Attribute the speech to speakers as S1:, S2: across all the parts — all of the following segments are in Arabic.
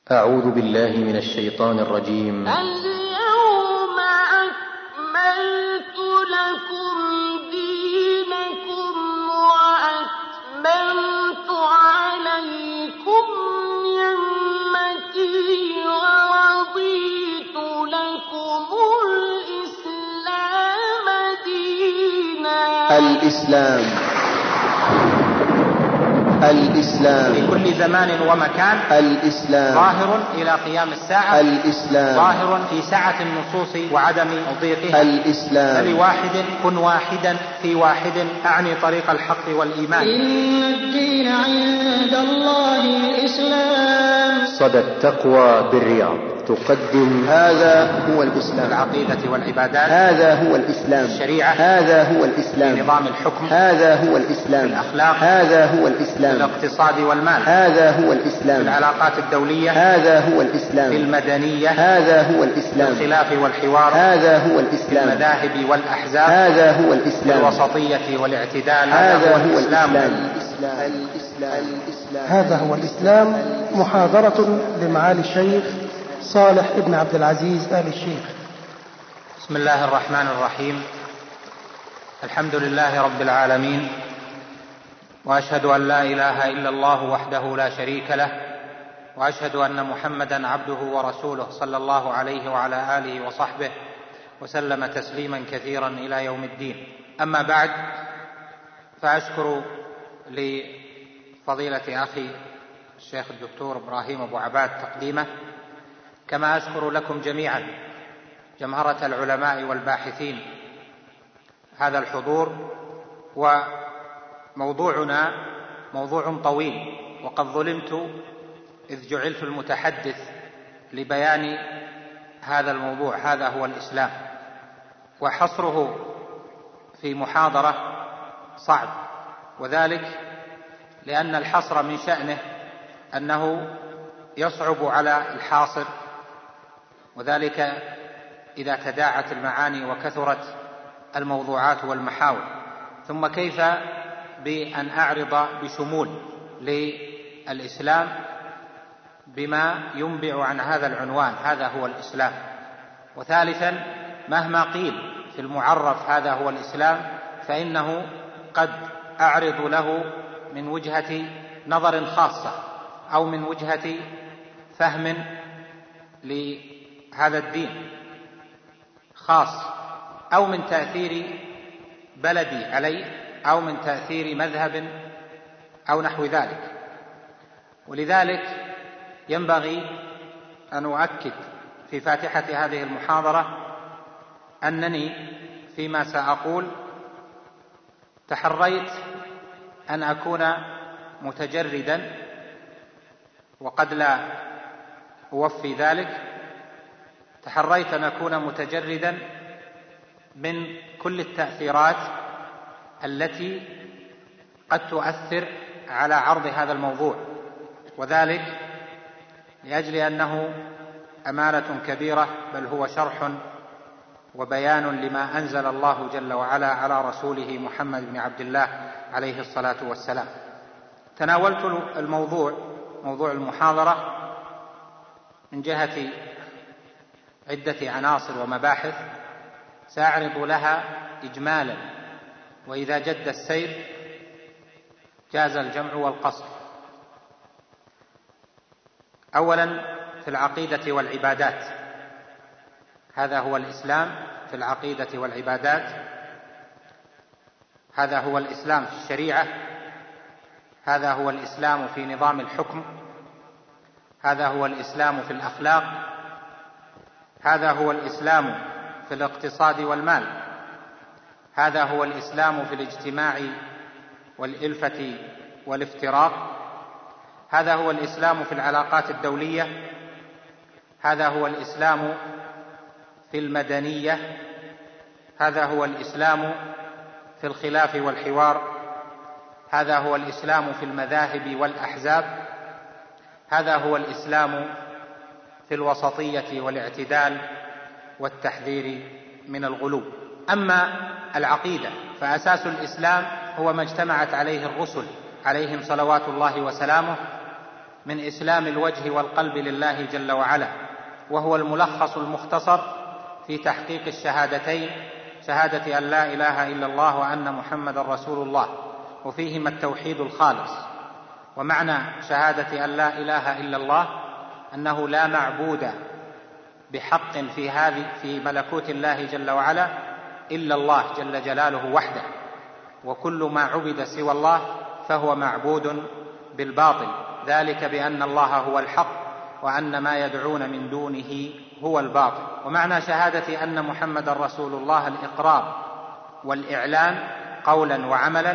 S1: أعوذ بالله من الشيطان الرجيم.
S2: اليوم أكملت لكم دينكم وأتممت عليكم نعمتي ورضيت لكم الإسلام دينا.
S3: الإسلام
S4: في كل زمان ومكان،
S3: الإسلام
S4: ظاهر إلى قيام الساعة،
S3: الإسلام
S4: ظاهر في سعة النصوص وعدم ضيقها،
S3: الإسلام
S4: فلواحد كن واحدا في واحد، أعني طريق الحق والإيمان.
S2: إن الدين عند الله الإسلام.
S1: صدى التقوى بالرياض تقدم
S3: هذا هو الإسلام.
S4: العقيدة والعبادات،
S3: هذا هو الإسلام.
S4: الشريعة،
S3: هذا هو الإسلام.
S4: نظام الحكم،
S3: هذا هو الإسلام.
S4: الأخلاق،
S3: هذا هو الإسلام.
S4: الاقتصاد والمال،
S3: هذا هو الإسلام.
S4: العلاقات الدولية،
S3: هذا هو الإسلام.
S4: المدنية،
S3: هذا هو الإسلام.
S4: الخلاف والحوار،
S3: هذا هو الإسلام.
S4: المذاهب والأحزاب،
S3: هذا هو الإسلام.
S4: الوسطية والاعتدال،
S3: هذا هو الإسلام.
S5: هذا هو الإسلام. محاضرة لمعالي الشيخ صالح ابن عبد العزيز آل الشيخ.
S4: بسم الله الرحمن الرحيم. الحمد لله رب العالمين، وأشهد أن لا إله إلا الله وحده لا شريك له، وأشهد أن محمدا عبده ورسوله صلى الله عليه وعلى آله وصحبه وسلم تسليما كثيرا إلى يوم الدين. أما بعد، فأشكر لفضيلة أخي الشيخ الدكتور إبراهيم أبو عباد تقديمه، كما أشكر لكم جميعا جمهرة العلماء والباحثين هذا الحضور. وموضوعنا موضوع طويل، وقد ظلمت إذ جعلت المتحدث لبيان هذا الموضوع. هذا هو الإسلام، وحصره في محاضرة صعب، وذلك لأن الحصر من شأنه أنه يصعب على الحاصر، وذلك إذا تداعت المعاني وكثرت الموضوعات والمحاور. ثم كيف بأن أعرض بشمول للإسلام بما ينبع عن هذا العنوان، هذا هو الإسلام. وثالثا، مهما قيل في المعرف هذا هو الإسلام، فإنه قد أعرض له من وجهة نظر خاصة، أو من وجهة فهم لهذا الدين خاص، أو من تأثير بلدي عليه، أو من تأثير مذهب أو نحو ذلك. ولذلك ينبغي أن أؤكد في فاتحة هذه المحاضرة أنني فيما سأقول تحريت أن أكون متجردا، وقد لا أوفي ذلك. تحريت أن أكون متجردا من كل التأثيرات التي قد تؤثر على عرض هذا الموضوع، وذلك لأجل أنه أمانة كبيرة، بل هو شرح وبيان لما أنزل الله جل وعلا على رسوله محمد بن عبد الله عليه الصلاة والسلام. تناولت موضوع المحاضرة من جهة عدة عناصر ومباحث سأعرض لها إجمالا، وإذا جد السير جاز الجمع والقصر. أولا، في العقيدة والعبادات. هذا هو الإسلام في العقيدة والعبادات. هذا هو الإسلام في الشريعة. هذا هو الإسلام في نظام الحكم. هذا هو الإسلام في الأخلاق. هذا هو الإسلام في الاقتصاد والمال. هذا هو الإسلام في الاجتماع والإلفة والافتراق. هذا هو الإسلام في العلاقات الدولية. هذا هو الإسلام في المدنية. هذا هو الإسلام في الخلاف والحوار. هذا هو الإسلام في المذاهب والأحزاب. هذا هو الإسلام في الوسطية والاعتدال والتحذير من الغلو. أما العقيدة فأساس الإسلام هو ما اجتمعت عليه الرسل عليهم صلوات الله وسلامه، من إسلام الوجه والقلب لله جل وعلا، وهو الملخص المختصر في تحقيق الشهادتين، شهادة أن لا إله إلا الله وأن محمدا رسول الله، وفيهما التوحيد الخالص. ومعنى شهادة أن لا إله إلا الله أنه لا معبود بحق في ملكوت الله جل وعلا إلا الله جل جلاله وحده، وكل ما عبد سوى الله فهو معبود بالباطل، ذلك بأن الله هو الحق وأن ما يدعون من دونه هو الباطل. ومعنى شهادة أن محمدا رسول الله الإقرار والإعلان قولا وعملا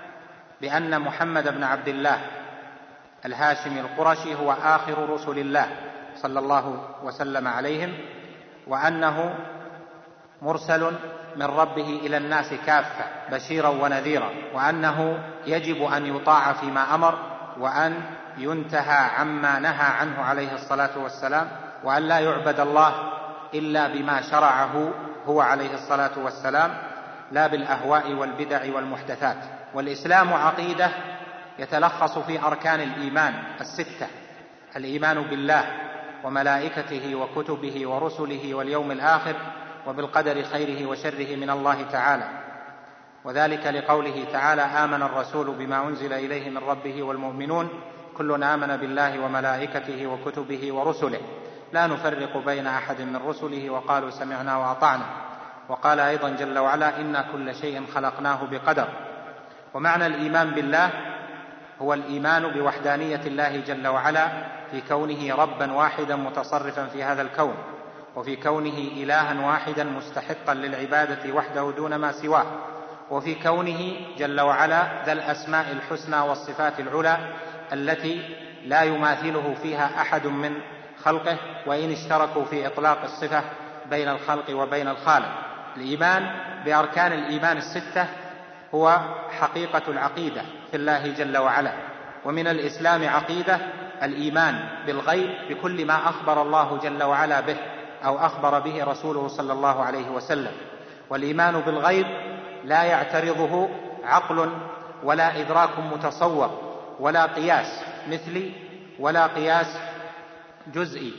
S4: بأن محمد بن عبد الله الهاشمي القرشي هو آخر رسل الله صلى الله وسلم عليهم، وأنه مرسل من ربه إلى الناس كافة بشيرا ونذيرا، وأنه يجب أن يطاع فيما أمر وأن ينتهى عما نهى عنه عليه الصلاة والسلام، وأن لا يعبد الله إلا بما شرعه هو عليه الصلاة والسلام، لا بالأهواء والبدع والمحدثات. والإسلام عقيدة يتلخص في أركان الإيمان الستة: الإيمان بالله وملائكته وكتبه ورسله واليوم الآخر وبالقدر خيره وشره من الله تعالى، وذلك لقوله تعالى: آمن الرسول بما أنزل إليه من ربه والمؤمنون كل آمن بالله وملائكته وكتبه ورسله لا نفرق بين أحد من رسله وقالوا سمعنا وأطعنا. وقال أيضا جل وعلا: إنا كل شيء خلقناه بقدر. ومعنى الإيمان بالله هو الإيمان بوحدانية الله جل وعلا في كونه ربا واحدا متصرفا في هذا الكون، وفي كونه إلها واحدا مستحقا للعبادة وحده دون ما سواه، وفي كونه جل وعلا ذا الأسماء الحسنى والصفات العلى التي لا يماثله فيها أحد من خلقه، وإن اشتركوا في إطلاق الصفة بين الخلق وبين الخالق. الإيمان بأركان الإيمان الستة هو حقيقة العقيدة في الله جل وعلا. ومن الإسلام عقيدة الإيمان بالغيب بكل ما أخبر الله جل وعلا به أو أخبر به رسوله صلى الله عليه وسلم. والإيمان بالغيب لا يعترضه عقل ولا إدراك متصور ولا قياس مثلي ولا قياس جزئي،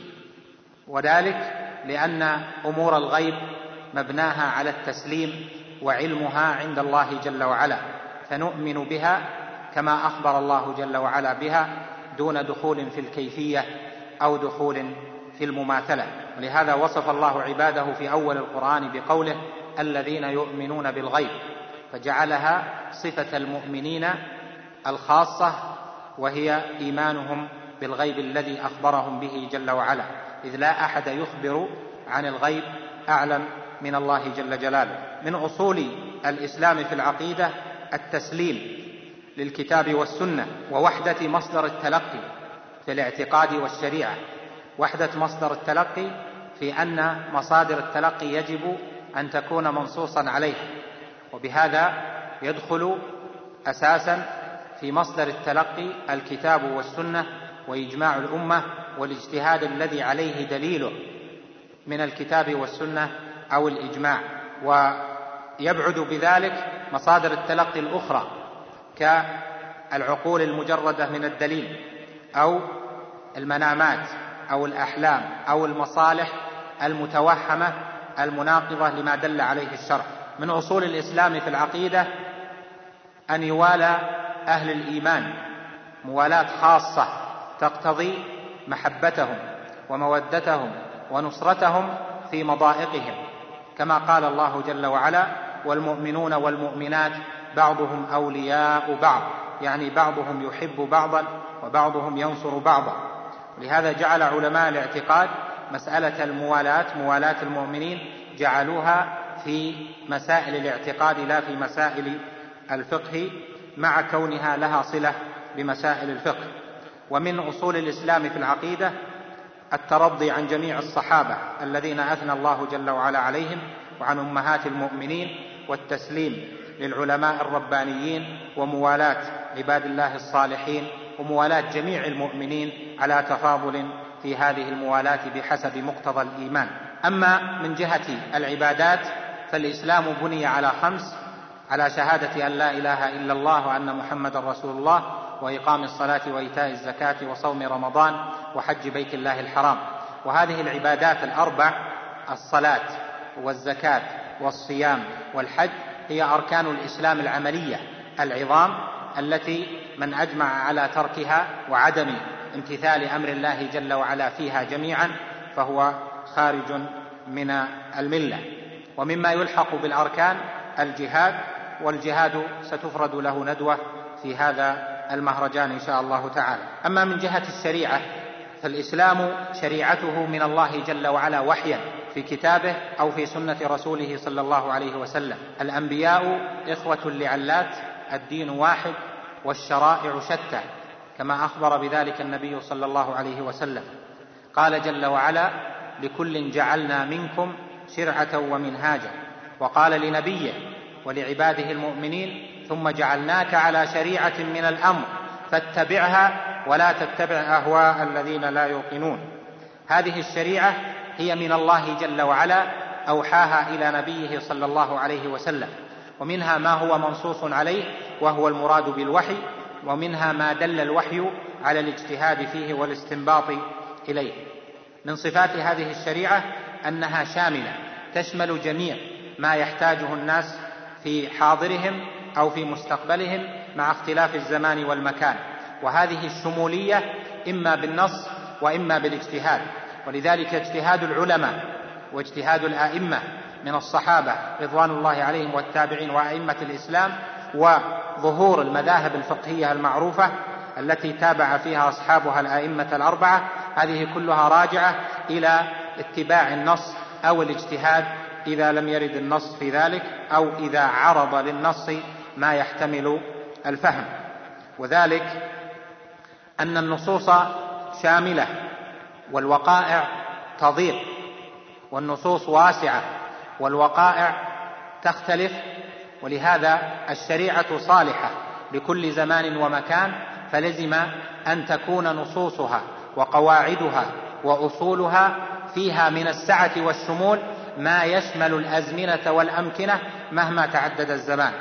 S4: وذلك لأن أمور الغيب مبناها على التسليم وعلمها عند الله جل وعلا، فنؤمن بها كما أخبر الله جل وعلا بها دون دخول في الكيفية أو دخول في المماثلة. ولهذا وصف الله عباده في أول القرآن بقوله: الذين يؤمنون بالغيب، فجعلها صفة المؤمنين الخاصة، وهي إيمانهم بالغيب الذي أخبرهم به جل وعلا، إذ لا أحد يخبر عن الغيب أعلم من الله جل جلاله. من أصول الإسلام في العقيدة التسليم للكتاب والسنة، ووحدة مصدر التلقي في الاعتقاد والشريعة. وحدة مصدر التلقي في أن مصادر التلقي يجب أن تكون منصوصا عليه، وبهذا يدخل أساسا في مصدر التلقي الكتاب والسنة وإجماع الأمة والاجتهاد الذي عليه دليله من الكتاب والسنة أو الإجماع. ويبعد بذلك مصادر التلقي الأخرى كالعقول المجردة من الدليل أو المنامات أو الأحلام أو المصالح المتوهمة المناقضة لما دل عليه الشرع. من أصول الإسلام في العقيدة أن يوالى أهل الإيمان موالاة خاصة تقتضي محبتهم ومودتهم ونصرتهم في مضائقهم، كما قال الله جل وعلا: والمؤمنون والمؤمنات بعضهم أولياء بعض، يعني بعضهم يحب بعضا وبعضهم ينصر بعضا. لهذا جعل علماء الاعتقاد مسألة الموالاة، موالاة المؤمنين، جعلوها في مسائل الاعتقاد لا في مسائل الفقه، مع كونها لها صلة بمسائل الفقه. ومن أصول الإسلام في العقيدة الترضي عن جميع الصحابة الذين أثنى الله جل وعلا عليهم وعن أمهات المؤمنين، والتسليم للعلماء الربانيين، وموالاة عباد الله الصالحين، وموالاة جميع المؤمنين على تفاضل في هذه الموالاة بحسب مقتضى الإيمان. أما من جهة العبادات فالإسلام بني على 5: على شهادة أن لا إله إلا الله وأن محمد رسول الله، وإقام الصلاة وإيتاء الزكاة وصوم رمضان وحج بيت الله الحرام. وهذه العبادات الأربع، الصلاة والزكاة والصيام والحج، هي أركان الإسلام العملية العظام التي من أجمع على تركها وعدم امتثال أمر الله جل وعلا فيها جميعا فهو خارج من الملة. ومما يلحق بالأركان الجهاد، والجهاد ستفرد له ندوة في هذا المهرجان إن شاء الله تعالى. أما من جهة الشريعة فالإسلام شريعته من الله جل وعلا وحيا في كتابه أو في سنة رسوله صلى الله عليه وسلم. الأنبياء إخوة لعلات، الدين واحد والشرائع شتى، كما أخبر بذلك النبي صلى الله عليه وسلم. قال جل وعلا: لكل جعلنا منكم شرعة ومنهاجا. وقال لنبيه ولعباده المؤمنين: ثم جعلناك على شريعة من الأمر فاتبعها ولا تتبع أهواء الذين لا يوقنون. هذه الشريعة هي من الله جل وعلا، أوحاها إلى نبيه صلى الله عليه وسلم، ومنها ما هو منصوص عليه وهو المراد بالوحي، ومنها ما دل الوحي على الاجتهاد فيه والاستنباط إليه. من صفات هذه الشريعة أنها شاملة، تشمل جميع ما يحتاجه الناس في حاضرهم أو في مستقبلهم مع اختلاف الزمان والمكان. وهذه الشمولية إما بالنص وإما بالاجتهاد، ولذلك اجتهاد العلماء واجتهاد الآئمة من الصحابة رضوان الله عليهم والتابعين وأئمة الإسلام، وظهور المذاهب الفقهية المعروفة التي تابع فيها أصحابها الآئمة الأربعة، هذه كلها راجعة إلى اتباع النص أو الاجتهاد إذا لم يرد النص في ذلك، أو إذا عرض للنص ما يحتمل الفهم. وذلك أن النصوص شاملة والوقائع تضيق، والنصوص واسعة والوقائع تختلف، ولهذا الشريعة صالحة لكل زمان ومكان، فلزم أن تكون نصوصها وقواعدها وأصولها فيها من السعة والشمول ما يشمل الأزمنة والأمكنة مهما تعدد الزمان.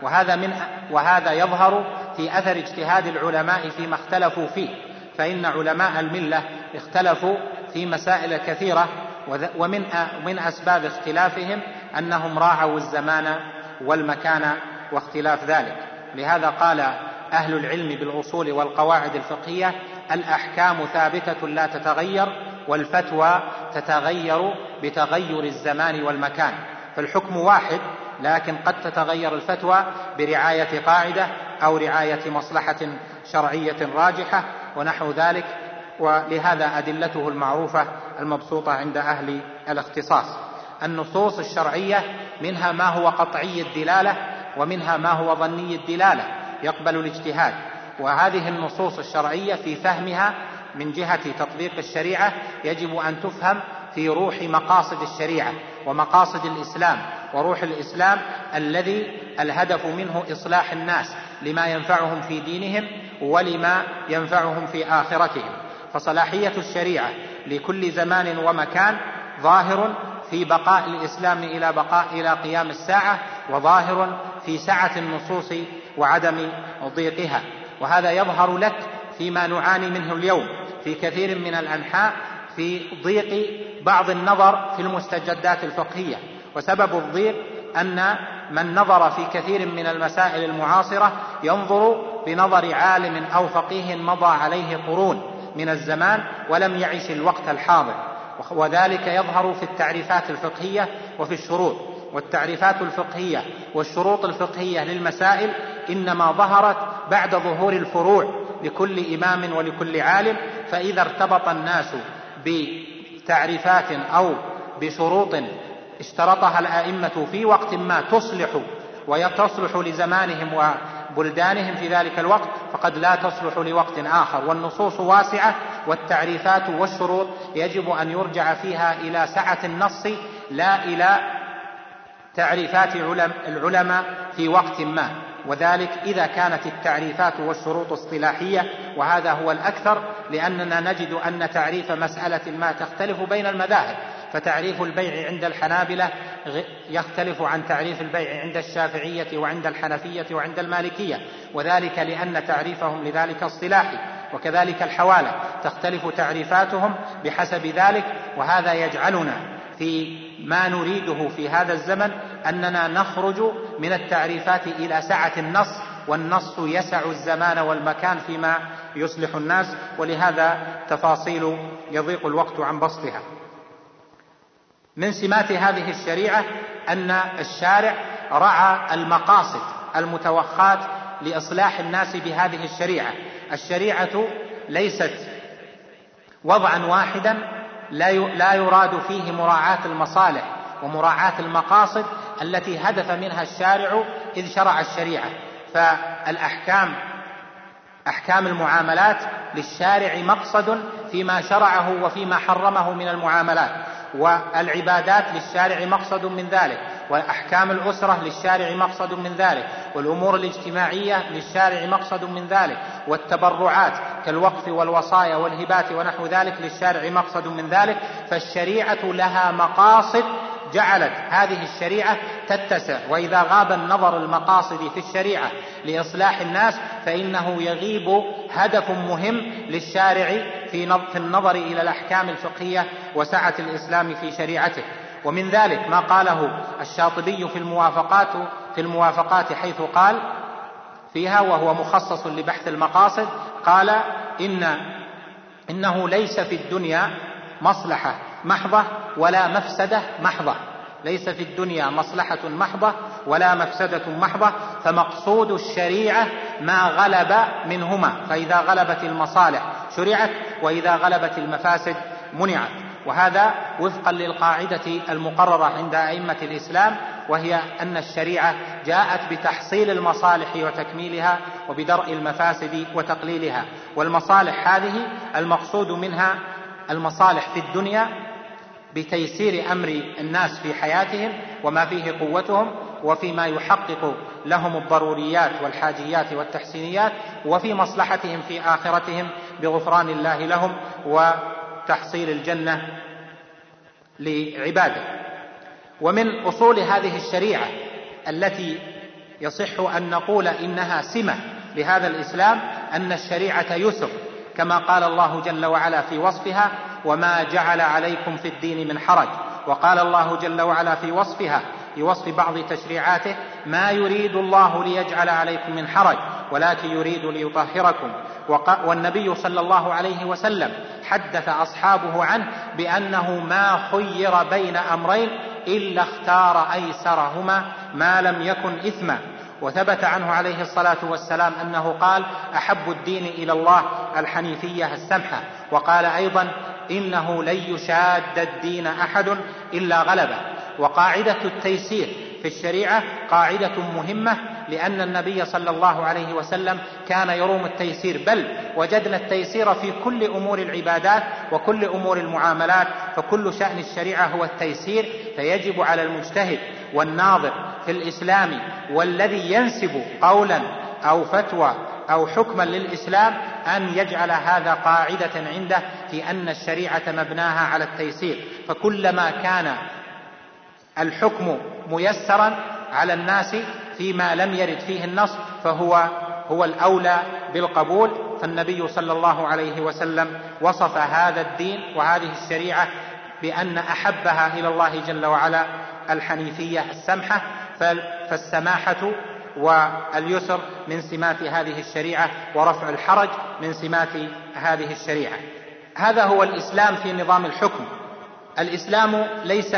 S4: وهذا يظهر في أثر اجتهاد العلماء فيما اختلفوا فيه، فإن علماء الملة اختلفوا في مسائل كثيرة، ومن أسباب اختلافهم أنهم راعوا الزمان والمكان واختلاف ذلك. لهذا قال أهل العلم بالأصول والقواعد الفقهية: الأحكام ثابتة لا تتغير، والفتوى تتغير بتغير الزمان والمكان. فالحكم واحد، لكن قد تتغير الفتوى برعاية قاعدة أو رعاية مصلحة شرعية راجحة ونحو ذلك، ولهذا أدلته المعروفة المبسوطة عند أهل الاختصاص. النصوص الشرعية منها ما هو قطعي الدلالة، ومنها ما هو ظني الدلالة يقبل الاجتهاد. وهذه النصوص الشرعية في فهمها من جهة تطبيق الشريعة يجب أن تفهم في روح مقاصد الشريعة ومقاصد الإسلام، وروح الإسلام الذي الهدف منه إصلاح الناس لما ينفعهم في دينهم ولما ينفعهم في آخرتهم. فصلاحية الشريعة لكل زمان ومكان ظاهر في بقاء الإسلام إلى قيام الساعة، وظاهر في سعة النصوص وعدم ضيقها. وهذا يظهر لك فيما نعاني منه اليوم في كثير من الأنحاء في ضيق بعض النظر في المستجدات الفقهية. وسبب الضيق أن من نظر في كثير من المسائل المعاصرة ينظر بنظر عالم أو فقيه مضى عليه قرون من الزمان ولم يعش الوقت الحاضر، وذلك يظهر في التعريفات الفقهية وفي الشروط. والتعريفات الفقهية والشروط الفقهية للمسائل إنما ظهرت بعد ظهور الفروع لكل إمام ولكل عالم، فإذا ارتبط الناس بتعريفات أو بشروط اشترطها الآئمة في وقت ما تصلح لزمانهم وبلدانهم في ذلك الوقت، فقد لا تصلح لوقت آخر. والنصوص واسعة، والتعريفات والشروط يجب أن يرجع فيها إلى سعة النص لا إلى تعريفات العلماء في وقت ما. وذلك إذا كانت التعريفات والشروط اصطلاحية، وهذا هو الأكثر، لأننا نجد أن تعريف مسألة ما تختلف بين المذاهب. فتعريف البيع عند الحنابلة يختلف عن تعريف البيع عند الشافعية وعند الحنفية وعند المالكية، وذلك لأن تعريفهم لذلك اصطلاحي. وكذلك الحوالة تختلف تعريفاتهم بحسب ذلك، وهذا يجعلنا في ما نريده في هذا الزمن أننا نخرج من التعريفات إلى سعة النص، والنص يسع الزمان والمكان فيما يصلح الناس، ولهذا تفاصيل يضيق الوقت عن بسطها. من سمات هذه الشريعة أن الشارع رعى المقاصد المتوخاة لإصلاح الناس بهذه الشريعة. الشريعة ليست وضعا واحدا لا يراد فيه مراعاة المصالح ومراعاة المقاصد التي هدف منها الشارع إذ شرع الشريعة. فالأحكام، أحكام المعاملات للشارع مقصد فيما شرعه وفيما حرمه من المعاملات، والعبادات للشارع مقصد من ذلك، وأحكام الأسرة للشارع مقصد من ذلك، والأمور الاجتماعية للشارع مقصد من ذلك، والتبرعات كالوقف والوصايا والهبات ونحو ذلك للشارع مقصد من ذلك. فالشريعة لها مقاصد جعلت هذه الشريعة تتسع، وإذا غاب النظر المقاصد في الشريعة لإصلاح الناس فإنه يغيب هدف مهم للشارع في النظر إلى الأحكام الفقهية وسعة الإسلام في شريعته. ومن ذلك ما قاله الشاطبي في الموافقات حيث قال فيها، وهو مخصص لبحث المقاصد، قال إنه ليس في الدنيا مصلحة محضة ولا مفسدة محضة، ليس في الدنيا مصلحة محضة ولا مفسدة محضة، فمقصود الشريعة ما غلب منهما، فإذا غلبت المصالح شرعت، وإذا غلبت المفاسد منعت. وهذا وفقا للقاعدة المقررة عند أئمة الإسلام، وهي أن الشريعة جاءت بتحصيل المصالح وتكميلها وبدرء المفاسد وتقليلها. والمصالح هذه المقصود منها المصالح في الدنيا بتيسير أمر الناس في حياتهم وما فيه قوتهم، وفيما يحقق لهم الضروريات والحاجيات والتحسينيات، وفي مصلحتهم في آخرتهم بغفران الله لهم وتحصيل الجنة لعباده. ومن أصول هذه الشريعة التي يصح أن نقول إنها سمة لهذا الإسلام أن الشريعة يسر، كما قال الله جل وعلا في وصفها: وما جعل عليكم في الدين من حرج. وقال الله جل وعلا في وصفها، في وصف بعض تشريعاته: ما يريد الله ليجعل عليكم من حرج ولكن يريد ليطهركم. والنبي صلى الله عليه وسلم حدث أصحابه عنه بأنه ما خير بين أمرين إلا اختار أيسرهما ما لم يكن إثما. وثبت عنه عليه الصلاة والسلام أنه قال: أحب الدين إلى الله الحنيفية السمحة. وقال أيضا: إنه لن يشاد الدين أحد إلا غلبه. وقاعدة التيسير في الشريعة قاعدة مهمة، لأن النبي صلى الله عليه وسلم كان يروم التيسير، بل وجدنا التيسير في كل أمور العبادات وكل أمور المعاملات، فكل شأن الشريعة هو التيسير. فيجب على المجتهد والناظر في الإسلام والذي ينسب قولا أو فتوى أو حكما للإسلام أن يجعل هذا قاعدة عنده في أن الشريعة مبناها على التيسير. فكلما كان الحكم ميسرا على الناس فيما لم يرد فيه النص فهو الأولى بالقبول. فالنبي صلى الله عليه وسلم وصف هذا الدين وهذه الشريعة بأن أحبها إلى الله جل وعلا الحنيفية السمحة. فالسماحة واليسر من سمات هذه الشريعة، ورفع الحرج من سمات هذه الشريعة. هذا هو الإسلام في نظام الحكم. الإسلام ليس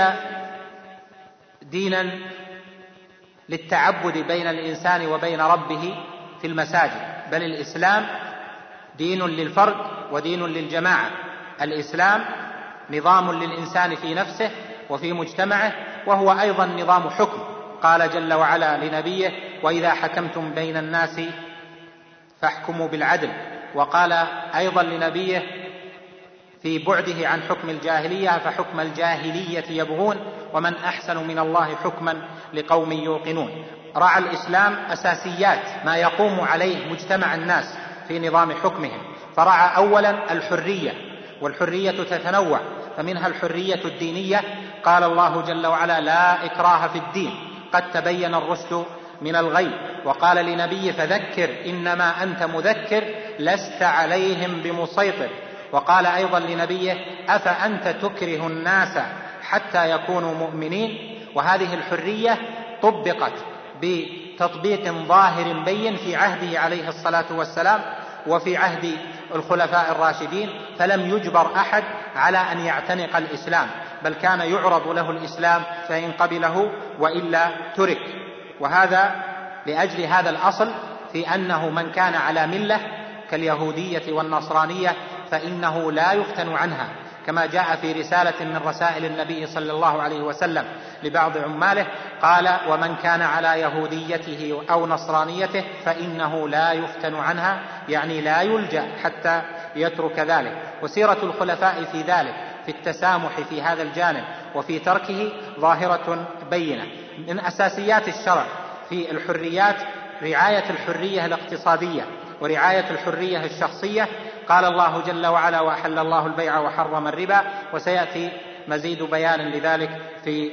S4: دينا للتعبد بين الإنسان وبين ربه في المساجد، بل الإسلام دين للفرد ودين للجماعة. الإسلام نظام للإنسان في نفسه وفي مجتمعه، وهو أيضا نظام حكم. قال جل وعلا لنبيه: وإذا حكمتم بين الناس فاحكموا بالعدل. وقال أيضا لنبيه في بعده عن حكم الجاهلية: فحكم الجاهلية يبغون ومن أحسن من الله حكما لقوم يوقنون. رعى الإسلام أساسيات ما يقوم عليه مجتمع الناس في نظام حكمهم، فرعى أولا الحرية، والحرية تتنوع، فمنها الحرية الدينية. قال الله جل وعلا: لا إكراه في الدين قد تبين الرشد من الغي. وقال لنبيه: فذكر إنما أنت مذكر لست عليهم بمسيطر. وقال أيضا لنبيه: أفأنت تكره الناس حتى يكونوا مؤمنين. وهذه الحرية طبقت بتطبيق ظاهر بين في عهده عليه الصلاة والسلام وفي عهد الخلفاء الراشدين، فلم يجبر أحد على أن يعتنق الإسلام، بل كان يعرض له الإسلام فإن قبله وإلا ترك. وهذا لأجل هذا الأصل في أنه من كان على ملة كاليهودية والنصرانية فإنه لا يفتن عنها، كما جاء في رسالة من رسائل النبي صلى الله عليه وسلم لبعض عماله قال: ومن كان على يهوديته أو نصرانيته فإنه لا يفتن عنها، يعني لا يلجأ حتى يترك ذلك. وسيرة الخلفاء في ذلك، في التسامح في هذا الجانب وفي تركه، ظاهرة بينة. من أساسيات الشرع في الحريات رعاية الحرية الاقتصادية ورعاية الحرية الشخصية. قال الله جل وعلا: وأحل الله البيع وحرم الربا. وسيأتي مزيد بيان لذلك في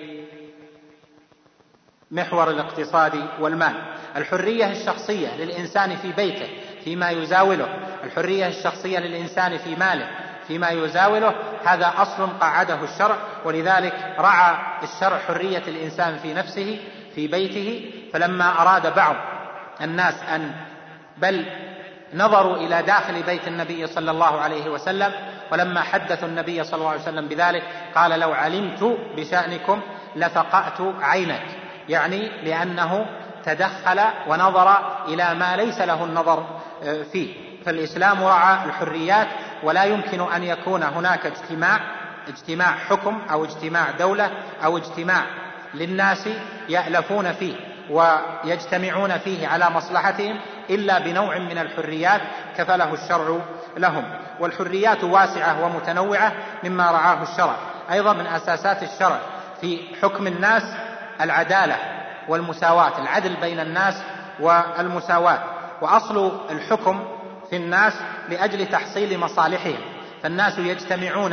S4: محور الاقتصاد والمال. الحرية الشخصية للإنسان في بيته فيما يزاوله، الحرية الشخصية للإنسان في ماله فيما يزاوله، هذا أصل قعده الشرع. ولذلك رعى الشرع حرية الإنسان في نفسه في بيته. فلما أراد بعض الناس بل نظروا إلى داخل بيت النبي صلى الله عليه وسلم، ولما حدثوا النبي صلى الله عليه وسلم بذلك قال: لو علمت بشأنكم لفقأت عينك، يعني لأنه تدخل ونظر إلى ما ليس له النظر فيه. فالإسلام رعى الحريات، ولا يمكن أن يكون هناك اجتماع حكم أو اجتماع دولة أو اجتماع للناس يألفون فيه ويجتمعون فيه على مصلحتهم إلا بنوع من الحريات كفله الشرع لهم. والحريات واسعة ومتنوعة مما رعاه الشرع. أيضا من أساسات الشرع في حكم الناس العدالة والمساواة، العدل بين الناس والمساواة. وأصل الحكم في الناس لأجل تحصيل مصالحهم، فالناس يجتمعون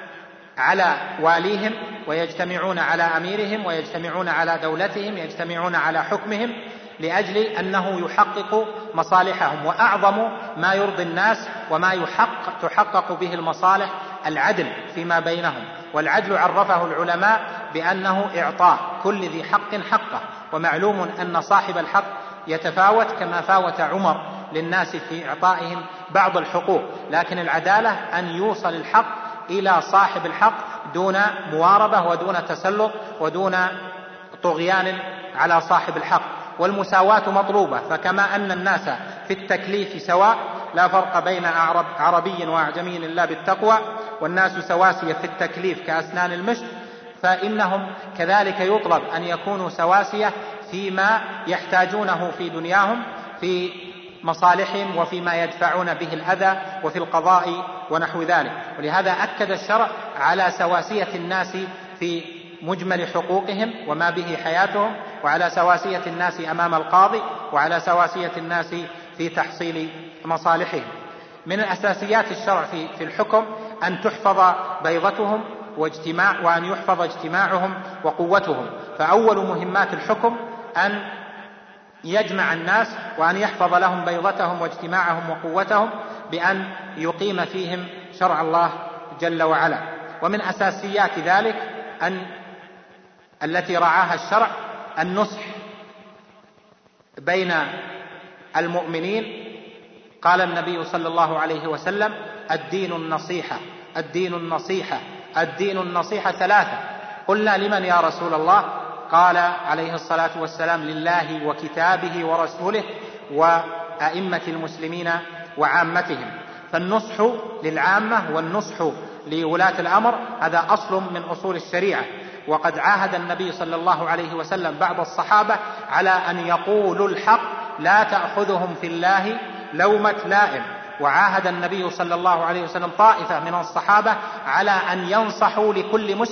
S4: على واليهم ويجتمعون على أميرهم ويجتمعون على دولتهم، يجتمعون على حكمهم لأجل أنه يحقق مصالحهم. وأعظم ما يرضي الناس وما تحقق به المصالح العدل فيما بينهم. والعدل عرفه العلماء بأنه إعطاء كل ذي حق حقه، ومعلوم أن صاحب الحق يتفاوت كما فاوت عمر للناس في إعطائهم بعض الحقوق، لكن العدالة أن يوصل الحق إلى صاحب الحق دون مواربة ودون تسلط ودون طغيان على صاحب الحق. والمساواة مطلوبة، فكما أن الناس في التكليف سواء لا فرق بين عربي وأعجمي إلا بالتقوى، والناس سواسية في التكليف كأسنان المشط، فإنهم كذلك يطلب أن يكونوا سواسية فيما يحتاجونه في دنياهم، في مصالحهم وفيما يدفعون به الأذى وفي القضاء ونحو ذلك. ولهذا أكد الشرع على سواسية الناس في مجمل حقوقهم وما به حياتهم، وعلى سواسية الناس أمام القاضي، وعلى سواسية الناس في تحصيل مصالحهم. من أساسيات الشرع في الحكم أن تحفظ بيضتهم وأن يحفظ اجتماعهم وقوتهم. فأول مهمات الحكم أن يجمع الناس وأن يحفظ لهم بيضتهم واجتماعهم وقوتهم بأن يقيم فيهم شرع الله جل وعلا. ومن أساسيات ذلك التي رعاها الشرع النصح بين المؤمنين. قال النبي صلى الله عليه وسلم: الدين النصيحة، الدين النصيحة، الدين النصيحة ثلاثة. قلنا: لمن يا رسول الله؟ قال عليه الصلاة والسلام: لله وكتابه ورسوله وأئمة المسلمين وعامتهم. فالنصح للعامة والنصح لولاة الأمر هذا أصل من أصول الشريعة. وقد عاهد النبي صلى الله عليه وسلم بعض الصحابة على أن يقولوا الحق لا تأخذهم في الله لومة لائم. وعاهد النبي صلى الله عليه وسلم طائفة من الصحابة على أن ينصحوا لكل مسلم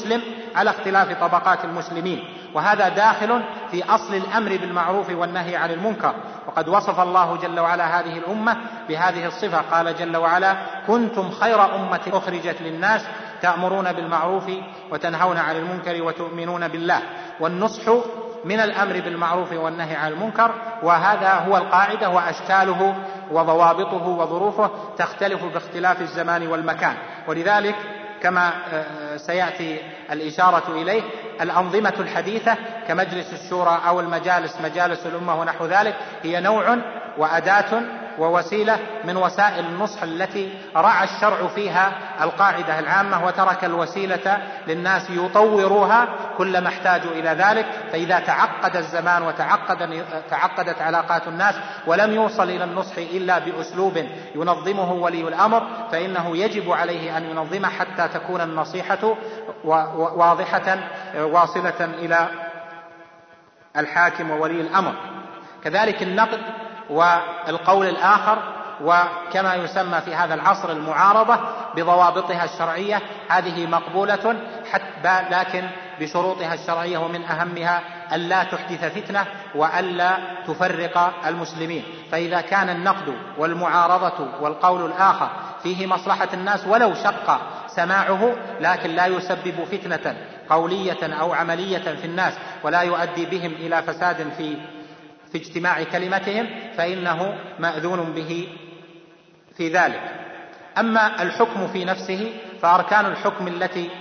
S4: على اختلاف طبقات المسلمين، وهذا داخل في أصل الأمر بالمعروف والنهي عن المنكر. وقد وصف الله جل وعلا هذه الأمة بهذه الصفة، قال جل وعلا: كنتم خير أمة أخرجت للناس تأمرون بالمعروف وتنهون عن المنكر وتؤمنون بالله. والنصح من الأمر بالمعروف والنهي عن المنكر، وهذا هو القاعدة، وأشكاله وضوابطه وظروفه تختلف باختلاف الزمان والمكان. ولذلك كما سيأتي الإشارة إليه، الأنظمة الحديثة كمجلس الشورى أو مجالس الأمة ونحو ذلك هي نوع وأداة ووسيلة من وسائل النصح التي رعى الشرع فيها القاعدة العامة، وترك الوسيلة للناس يطوروها كلما احتاجوا إلى ذلك. فإذا تعقد الزمان وتعقدت علاقات الناس ولم يوصل إلى النصح إلا بأسلوب ينظمه ولي الأمر، فإنه يجب عليه أن ينظمه حتى تكون النصيحة واضحة واصلة إلى الحاكم وولي الأمر. كذلك النقد والقول الآخر، وكما يسمى في هذا العصر المعارضة بضوابطها الشرعية، هذه مقبولة لكن بشروطها الشرعية، ومن أهمها ألا تحدث فتنة وألا تفرق المسلمين. فإذا كان النقد والمعارضة والقول الآخر فيه مصلحة الناس ولو شق سماعه، لكن لا يسبب فتنة قولية أو عملية في الناس ولا يؤدي بهم إلى فساد في اجتماع كلمتهم، فإنه مأذون به في ذلك. أما الحكم في نفسه، فأركان الحكم التي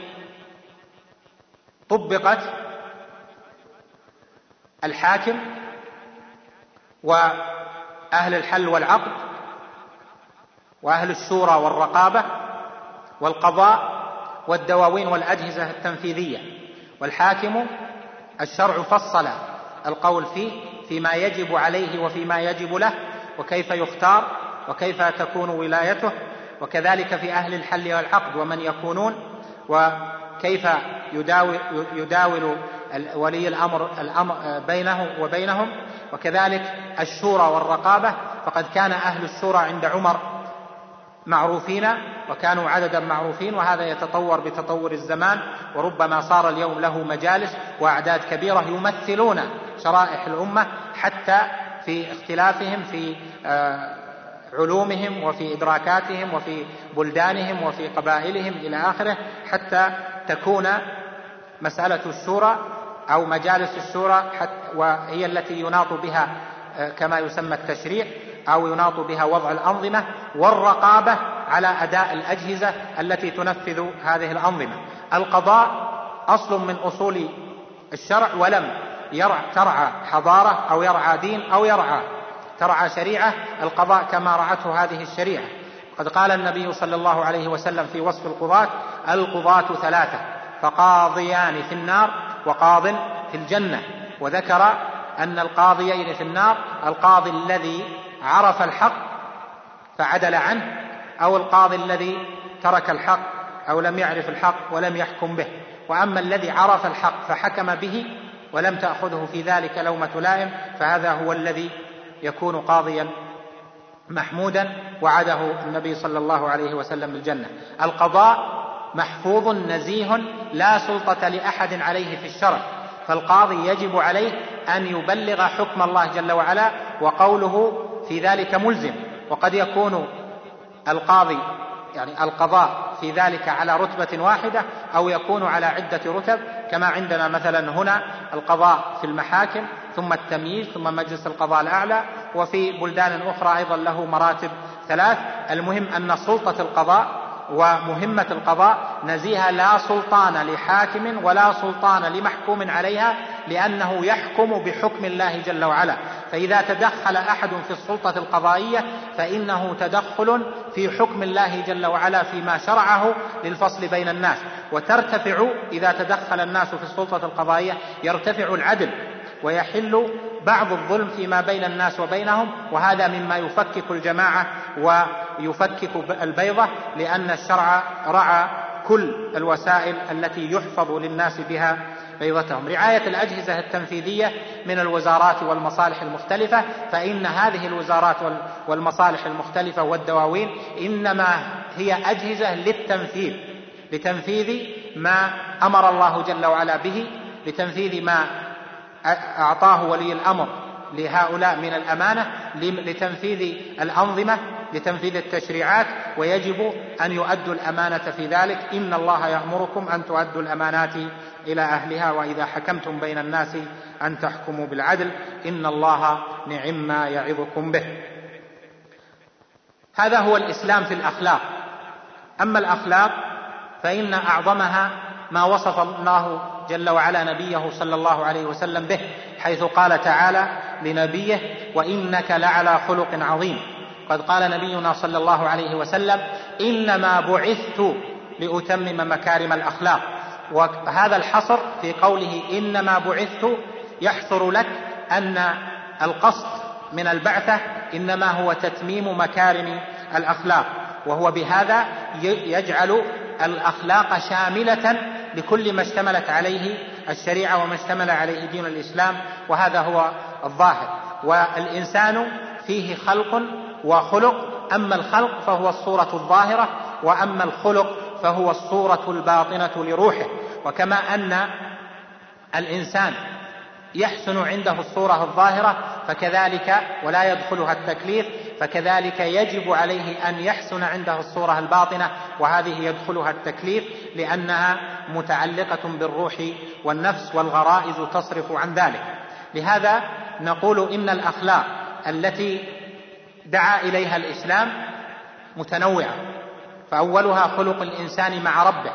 S4: طبقت: الحاكم وأهل الحل والعقد وأهل الشورى والرقابة والقضاء والدواوين والأجهزة التنفيذية. والحاكم الشرع فصل القول فيما يجب عليه وفيما يجب له، وكيف يختار وكيف تكون ولايته، وكذلك في أهل الحل والعقد ومن يكونون، وكيف يداول ولي الأمر بينه وبينهم. وكذلك الشورى والرقابة، فقد كان أهل الشورى عند عمر معروفين وكانوا عددا معروفين، وهذا يتطور بتطور الزمان، وربما صار اليوم له مجالس وأعداد كبيرة يمثلون شرائح الأمة، حتى في اختلافهم في علومهم وفي إدراكاتهم وفي بلدانهم وفي قبائلهم إلى آخره، حتى تكون مسألة الشورى أو مجالس الشورى وهي التي يناط بها كما يسمى التشريع، أو يناط بها وضع الأنظمة والرقابة على أداء الأجهزة التي تنفذ هذه الأنظمة. القضاء أصل من أصول الشرع، ولم ترعى حضارة أو يرعى دين أو ترعى شريعة القضاء كما رعته هذه الشريعة. قد قال النبي صلى الله عليه وسلم في وصف القضاة: القضاة ثلاثة، فقاضيان في النار وقاض في الجنة. وذكر أن القاضيين في النار: القاضي الذي عرف الحق فعدل عنه، أو القاضي الذي ترك الحق أو لم يعرف الحق ولم يحكم به. وأما الذي عرف الحق فحكم به ولم تأخذه في ذلك لومة لائم، فهذا هو الذي يكون قاضيا محمودا، وعده النبي صلى الله عليه وسلم بالجنة. القضاء محفوظ نزيه لا سلطة لأحد عليه في الشرع، فالقاضي يجب عليه أن يبلغ حكم الله جل وعلا، وقوله في ذلك ملزم. وقد يكون القاضي القضاء في ذلك على رتبة واحدة، أو يكون على عدة رتب، كما عندنا مثلا هنا القضاء في المحاكم، ثم التمييز، ثم مجلس القضاء الأعلى، وفي بلدان أخرى أيضا له مراتب ثلاث. المهم أن سلطة القضاء ومهمة القضاء نزيهة، لا سلطان لحاكم ولا سلطان لمحكوم عليها، لأنه يحكم بحكم الله جل وعلا. فإذا تدخل أحد في السلطة القضائية فإنه تدخل في حكم الله جل وعلا فيما شرعه للفصل بين الناس. وترتفع إذا تدخل الناس في السلطة القضائية يرتفع العدل، ويحل بعض الظلم فيما بين الناس وبينهم، وهذا مما يفكك الجماعة ويفكك البيضة، لأن الشرع رعى كل الوسائل التي يحفظ للناس بها بيضتهم. رعاية الأجهزة التنفيذية من الوزارات والمصالح المختلفة، فإن هذه الوزارات والمصالح المختلفة والدواوين إنما هي أجهزة لتنفيذ ما أمر الله جل وعلا به، لتنفيذ ما أعطاه ولي الأمر لهؤلاء من الأمانة، لتنفيذ الأنظمة، لتنفيذ التشريعات، ويجب أن يؤدوا الأمانة في ذلك. إن الله يأمركم أن تؤدوا الأمانات إلى أهلها وإذا حكمتم بين الناس أن تحكموا بالعدل إن الله نعم ما يعظكم به. هذا هو الإسلام في الأخلاق. أما الأخلاق فإن أعظمها ما وصف الله جل وعلا نبيه صلى الله عليه وسلم به، حيث قال تعالى لنبيه: وإنك لعلى خلق عظيم. قد قال نبينا صلى الله عليه وسلم: إنما بعثت لأتمم مكارم الأخلاق. وهذا الحصر في قوله إنما بعثت يحصر لك أن القصد من البعثة إنما هو تتميم مكارم الأخلاق، وهو بهذا يجعل الأخلاق شاملة لكل ما اشتملت عليه الشريعة وما اشتمل عليه دين الإسلام، وهذا هو الظاهر. والإنسان فيه خلق وخلق، أما الخلق فهو الصورة الظاهرة، وأما الخلق فهو الصورة الباطنة لروحه. وكما أن الإنسان يحسن عنده الصورة الظاهرة فكذلك ولا يدخلها التكليف، فكذلك يجب عليه أن يحسن عنده الصورة الباطنة، وهذه يدخلها التكليف لأنها متعلقة بالروح والنفس، والغرائز تصرف عن ذلك. لهذا نقول إن الأخلاق التي دعا إليها الإسلام متنوعة، فأولها خلق الإنسان مع ربه.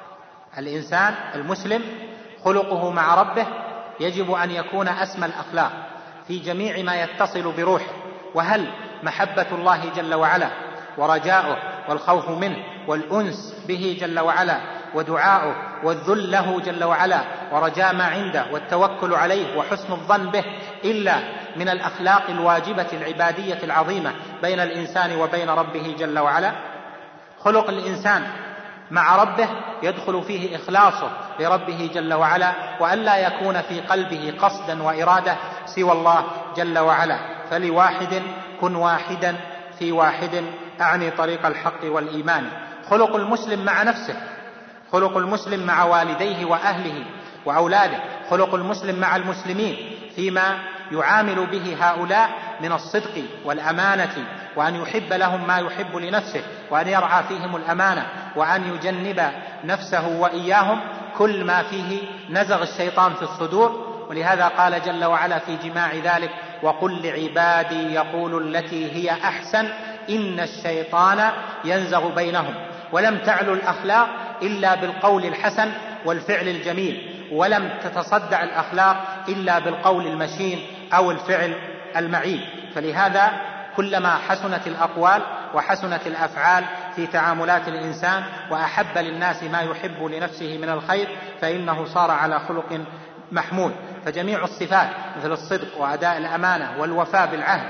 S4: الإنسان المسلم خلقه مع ربه يجب أن يكون أسمى الأخلاق في جميع ما يتصل بروحه. وهل محبة الله جل وعلا ورجاؤه والخوف منه والأنس به جل وعلا ودعاؤه والذل له جل وعلا ورجاء ما عنده والتوكل عليه وحسن الظن به إلا من الأخلاق الواجبة العبادية العظيمة بين الإنسان وبين ربه جل وعلا؟ خلق الإنسان مع ربه يدخل فيه إخلاصه لربه جل وعلا، وألا يكون في قلبه قصدا وإرادة سوى الله جل وعلا. فلواحد كن واحدا في واحد، أعني طريق الحق والإيمان. خلق المسلم مع نفسه، خلق المسلم مع والديه وأهله وأولاده، خلق المسلم مع المسلمين فيما يعامل به هؤلاء من الصدق والأمانة، وأن يحب لهم ما يحب لنفسه، وأن يرعى فيهم الأمانة، وأن يجنب نفسه وإياهم كل ما فيه نزغ الشيطان في الصدور. ولهذا قال جل وعلا في جماع ذلك: وقل لعبادي يقولوا التي هي أحسن إن الشيطان ينزغ بينهم. ولم تعلو الأخلاق إلا بالقول الحسن والفعل الجميل، ولم تتصدع الأخلاق إلا بالقول المشين أو الفعل المعيب. فلهذا كلما حسنت الأقوال وحسنت الأفعال في تعاملات الإنسان وأحب للناس ما يحب لنفسه من الخير فإنه صار على خلق محمود. فجميع الصفات مثل الصدق وأداء الأمانة والوفاء بالعهد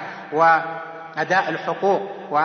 S4: وأداء الحقوق،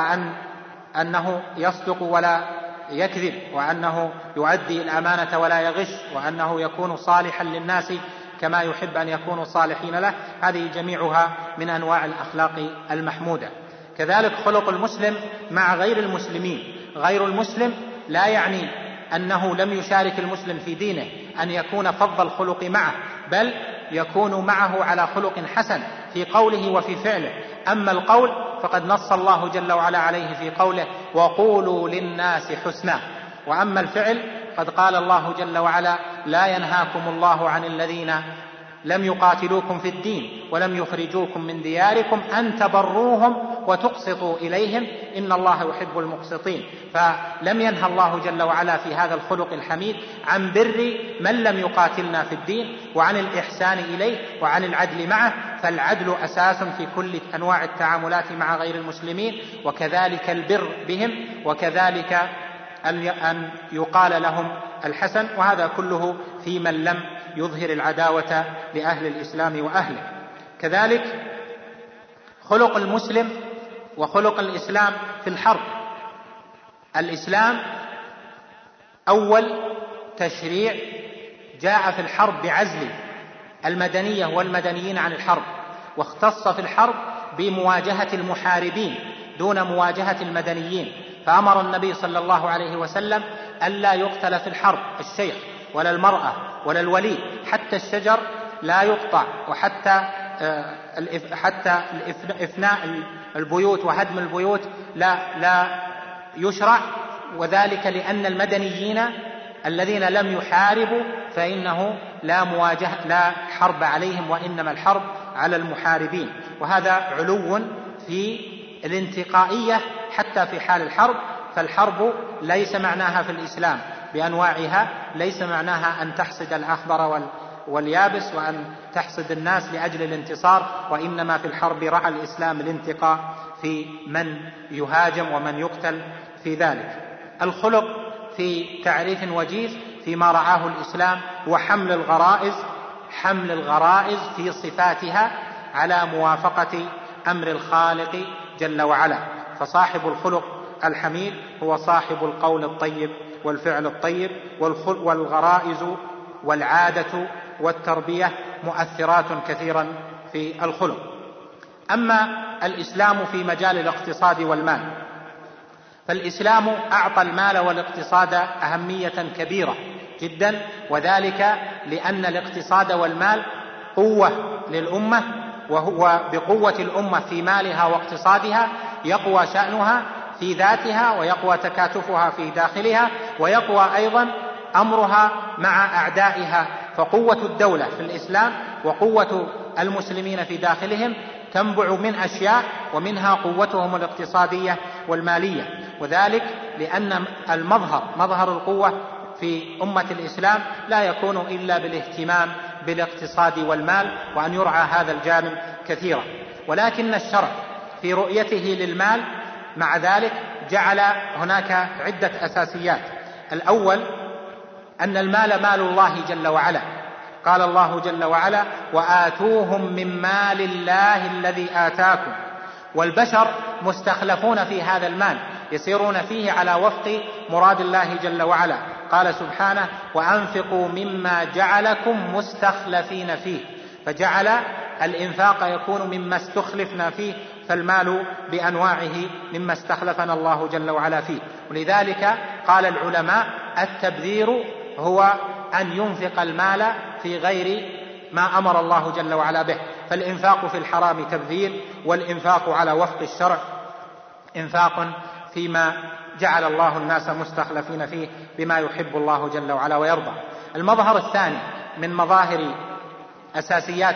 S4: وأنه يصدق ولا يكذب، وأنه يؤدي الأمانة ولا يغش، وأنه يكون صالحا للناس كما يحب أن يكونوا صالحين له، هذه جميعها من أنواع الأخلاق المحمودة. كذلك خلق المسلم مع غير المسلمين. غير المسلم لا يعني أنه لم يشارك المسلم في دينه أن يكون فض الخلق معه، بل يكون معه على خلق حسن في قوله وفي فعله. أما القول فقد نص الله جل وعلا عليه في قوله: وقولوا للناس حسنا. وأما الفعل قد قال الله جل وعلا: لا ينهاكم الله عن الذين لم يقاتلوكم في الدين ولم يخرجوكم من دياركم أن تبروهم وتقسطوا إليهم إن الله يحب المقسطين. فلم ينهى الله جل وعلا في هذا الخلق الحميد عن بر من لم يقاتلنا في الدين، وعن الإحسان إليه، وعن العدل معه. فالعدل أساس في كل أنواع التعاملات مع غير المسلمين، وكذلك البر بهم، وكذلك أن يقال لهم الحسن، وهذا كله في من لم يظهر العداوة لأهل الإسلام وأهله. كذلك خلق المسلم وخلق الإسلام في الحرب. الإسلام أول تشريع جاء في الحرب بعزل المدنية والمدنيين عن الحرب، واختص في الحرب بمواجهة المحاربين دون مواجهة المدنيين. فأمر النبي صلى الله عليه وسلم ألا يقتل في الحرب الشيخ ولا المرأة ولا الولي، حتى الشجر لا يقطع، وحتى إفناء البيوت وهدم البيوت لا يشرع، وذلك لأن المدنيين الذين لم يحاربوا فإنه لا حرب عليهم، وإنما الحرب على المحاربين. وهذا علو في الانتقائية حتى في حال الحرب. فالحرب ليس معناها في الإسلام بأنواعها ليس معناها أن تحصد الأخضر واليابس وأن تحصد الناس لأجل الانتصار، وإنما في الحرب رعى الإسلام الانتقاء في من يهاجم ومن يقتل في ذلك. الخلق في تعريف وجيز فيما رعاه الإسلام هو حمل الغرائز في صفاتها على موافقة أمر الخالق جل وعلا. فصاحب الخلق الحميد هو صاحب القول الطيب والفعل الطيب، والغرائز والعادة والتربية مؤثرات كثيرا في الخلق. أما الإسلام في مجال الاقتصاد والمال، فالإسلام أعطى المال والاقتصاد أهمية كبيرة جدا، وذلك لأن الاقتصاد والمال قوة للأمة، وهو بقوة الأمة في مالها واقتصادها يقوى شأنها في ذاتها، ويقوى تكاتفها في داخلها، ويقوى أيضا أمرها مع أعدائها. فقوة الدولة في الإسلام وقوة المسلمين في داخلهم تنبع من أشياء، ومنها قوتهم الاقتصادية والمالية، وذلك لأن مظهر القوة في أمة الإسلام لا يكون إلا بالاهتمام بالاقتصاد والمال، وأن يرعى هذا الجانب كثيرا. ولكن الشرع في رؤيته للمال مع ذلك جعل هناك عدة أساسيات. الأول أن المال مال الله جل وعلا، قال الله جل وعلا: وآتوهم من مال الله الذي آتاكم. والبشر مستخلفون في هذا المال، يسيرون فيه على وفق مراد الله جل وعلا. قال سبحانه: وأنفقوا مما جعلكم مستخلفين فيه، فجعل الإنفاق يكون مما استخلفنا فيه، فالمال بأنواعه مما استخلفنا الله جل وعلا فيه. ولذلك قال العلماء: التبذير هو أن ينفق المال في غير ما أمر الله جل وعلا به. فالإنفاق في الحرام تبذير، والإنفاق على وفق الشرع إنفاق فيما جعل الله الناس مستخلفين فيه بما يحب الله جل وعلا ويرضى. المظهر الثاني من مظاهر أساسيات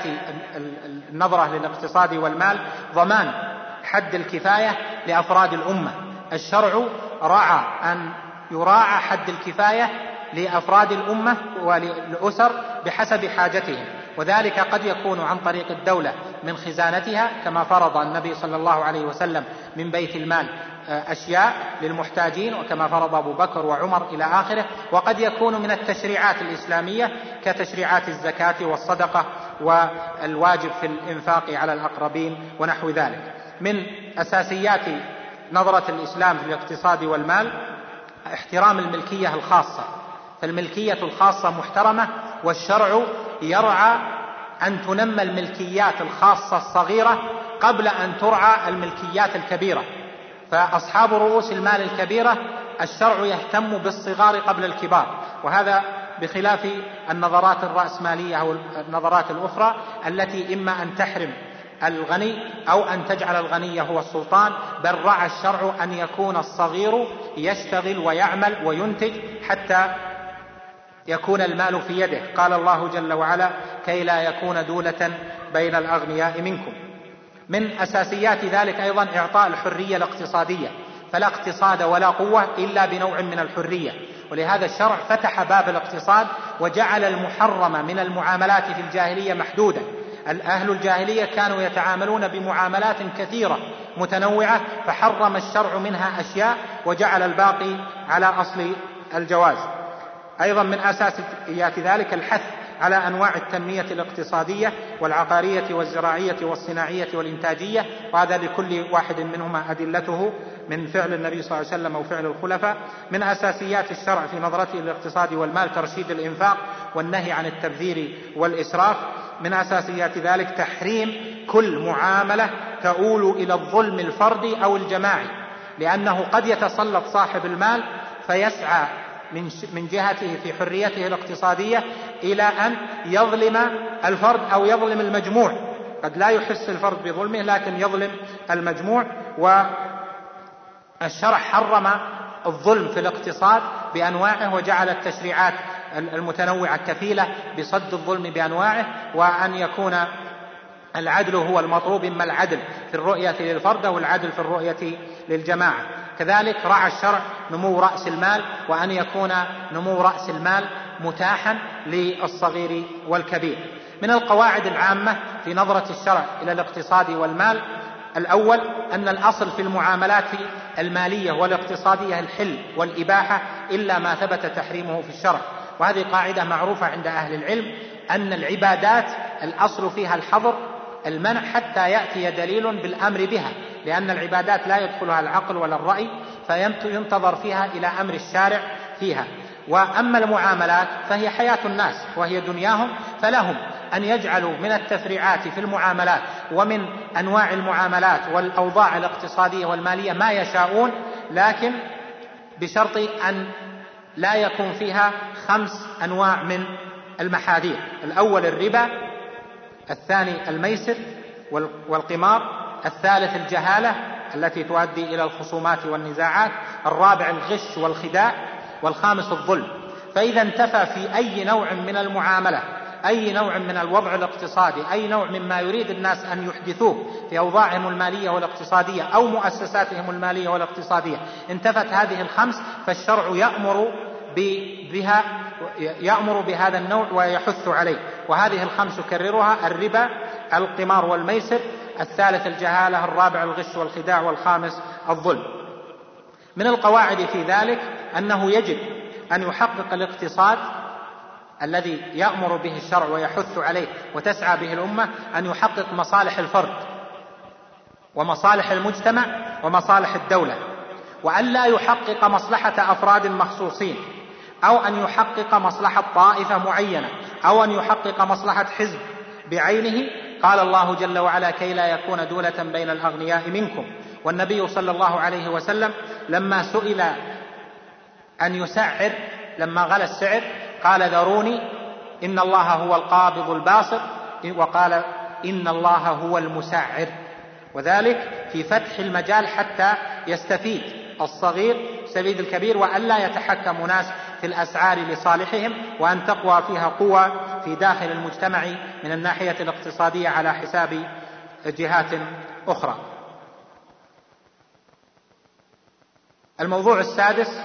S4: النظرة للاقتصاد والمال ضمان حد الكفاية لأفراد الأمة. الشرع رعى أن يراعى حد الكفاية لأفراد الأمة وللأسر بحسب حاجتهم، وذلك قد يكون عن طريق الدولة من خزانتها كما فرض النبي صلى الله عليه وسلم من بيت المال أشياء للمحتاجين، وكما فرض أبو بكر وعمر إلى آخره. وقد يكون من التشريعات الإسلامية كتشريعات الزكاة والصدقة والواجب في الإنفاق على الأقربين ونحو ذلك. من أساسيات نظرة الإسلام في الاقتصاد والمال احترام الملكية الخاصة، فالملكية الخاصة محترمة، والشرع يرعى أن تنمى الملكيات الخاصة الصغيرة قبل أن ترعى الملكيات الكبيرة. فأصحاب رؤوس المال الكبيرة الشرع يهتم بالصغار قبل الكبار، وهذا بخلاف النظرات الرأسمالية أو النظرات الأخرى التي إما أن تحرم الغني أو أن تجعل الغني هو السلطان، بل رعى الشرع أن يكون الصغير يشتغل ويعمل وينتج حتى يكون المال في يده. قال الله جل وعلا: كي لا يكون دولة بين الأغنياء منكم. من أساسيات ذلك أيضا إعطاء الحرية الاقتصادية، فلا اقتصاد ولا قوة إلا بنوع من الحرية. ولهذا الشرع فتح باب الاقتصاد وجعل المحرم من المعاملات في الجاهلية محدودا. أهل الجاهلية كانوا يتعاملون بمعاملات كثيرة متنوعة، فحرم الشرع منها أشياء وجعل الباقي على أصل الجواز. أيضا من أساسيات ذلك الحث على أنواع التنمية الاقتصادية والعقارية والزراعية والصناعية والإنتاجية، وهذا لكل واحد منهما أدلته من فعل النبي صلى الله عليه وسلم أو فعل الخلفاء. من أساسيات الشرع في نظرته للاقتصاد والمال ترشيد الإنفاق والنهي عن التبذير والإسراف. من أساسيات ذلك تحريم كل معاملة تؤول إلى الظلم الفردي أو الجماعي، لأنه قد يتسلط صاحب المال فيسعى من جهته في حريته الاقتصادية إلى أن يظلم الفرد أو يظلم المجموع. قد لا يحس الفرد بظلمه لكن يظلم المجموع. والشرع حرم الظلم في الاقتصاد بأنواعه، وجعل التشريعات المتنوعة كفيلة بصد الظلم بأنواعه، وأن يكون العدل هو المطلوب، إما العدل في الرؤية للفرد أو العدل في الرؤية للجماعة. كذلك رعى الشرع نمو رأس المال، وأن يكون نمو رأس المال متاحا للصغير والكبير. من القواعد العامة في نظرة الشرع إلى الاقتصاد والمال: الأول أن الأصل في المعاملات المالية والاقتصادية الحل والإباحة إلا ما ثبت تحريمه في الشرع. وهذه قاعدة معروفة عند أهل العلم، أن العبادات الأصل فيها الحظر المنع حتى يأتي دليل بالأمر بها، لأن العبادات لا يدخلها العقل ولا الرأي، فينتظر فيها إلى أمر الشارع فيها. وأما المعاملات فهي حياة الناس وهي دنياهم، فلهم أن يجعلوا من التفريعات في المعاملات ومن أنواع المعاملات والأوضاع الاقتصادية والمالية ما يشاءون، لكن بشرط أن لا يكون فيها 5 أنواع من المحاذير: الأول الربا، الثاني الميسر والقمار، الثالث الجهالة التي تؤدي إلى الخصومات والنزاعات، الرابع الغش والخداع، والخامس الظلم. فإذا انتفى في أي نوع من المعاملة، أي نوع من الوضع الاقتصادي، أي نوع مما يريد الناس أن يحدثوه في أوضاعهم المالية والاقتصادية أو مؤسساتهم المالية والاقتصادية، انتفت هذه ال5، فالشرع يأمر بهذا النوع ويحث عليه. وهذه ال5 يكررها: الربا، القمار والميسر، الثالث الجهالة، الرابع الغش والخداع، والخامس الظلم. من القواعد في ذلك أنه يجب أن يحقق الاقتصاد الذي يأمر به الشرع ويحث عليه وتسعى به الأمة، أن يحقق مصالح الفرد ومصالح المجتمع ومصالح الدولة، وأن لا يحقق مصلحة أفراد مخصوصين، أو أن يحقق مصلحة طائفة معينة، أو أن يحقق مصلحة حزب بعينه. قال الله جل وعلا: كي لا يكون دولة بين الأغنياء منكم. والنبي صلى الله عليه وسلم لما سئل أن يسعر، لما غلى السعر، قال: ذروني إن الله هو القابض الباسط، وقال: إن الله هو المسعر. وذلك في فتح المجال حتى يستفيد الصغير سبيل الكبير، وأن لا يتحكم ناس في الأسعار لصالحهم، وأن تقوى فيها قوة في داخل المجتمع من الناحية الاقتصادية على حساب جهات أخرى. الموضوع السادس: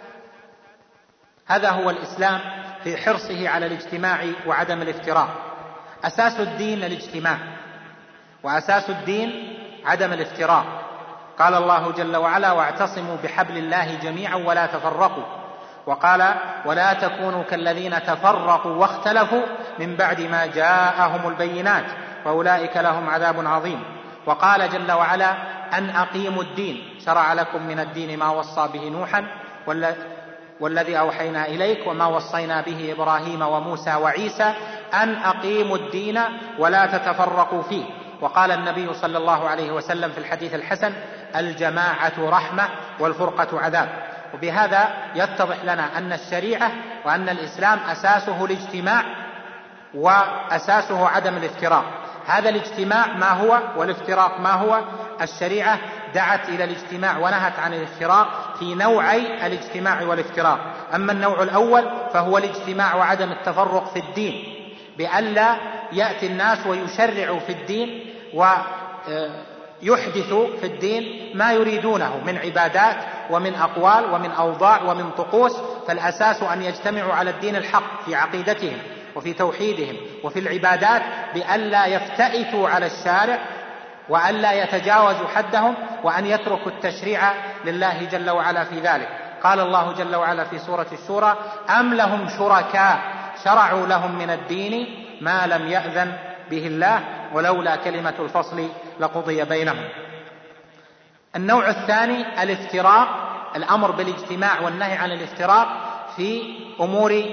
S4: هذا هو الإسلام في حرصه على الاجتماع وعدم الافتراق. أساس الدين الاجتماع، وأساس الدين عدم الافتراق. قال الله جل وعلا: واعتصموا بحبل الله جميعا ولا تفرقوا. وقال: ولا تكونوا كالذين تفرقوا واختلفوا من بعد ما جاءهم البينات وأولئك لهم عذاب عظيم. وقال جل وعلا: أن أقيموا الدين، شرع لكم من الدين ما وصى به نوحا والذي أوحينا إليك وما وصينا به إبراهيم وموسى وعيسى، أن أقيموا الدين ولا تتفرقوا فيه. وقال النبي صلى الله عليه وسلم في الحديث الحسن: الجماعة رحمة والفرقة عذاب. وبهذا يتضح لنا أن الشريعة وأن الإسلام أساسه الاجتماع وأساسه عدم الافتراق. هذا الاجتماع ما هو والافتراق ما هو؟ الشريعة دعت إلى الاجتماع ونهت عن الافتراق في نوعي الاجتماع والافتراق. أما النوع الأول فهو الاجتماع وعدم التفرق في الدين، بألا يأتي الناس ويشرعوا في الدين ويحدثوا في الدين ما يريدونه من عبادات ومن أقوال ومن أوضاع ومن طقوس. فالأساس أن يجتمعوا على الدين الحق في عقيدتهم وفي توحيدهم وفي العبادات، بألا يفتئتوا على الشارع وألا يتجاوزوا حدهم، وأن يتركوا التشريع لله جل وعلا في ذلك. قال الله جل وعلا في سورة الشورى: أم لهم شركاء شرعوا لهم من الدين ما لم يأذن به الله ولولا كلمة الفصل لقضي بينهم. النوع الثاني الافتراق، الأمر بالاجتماع والنهي عن الافتراق في أمور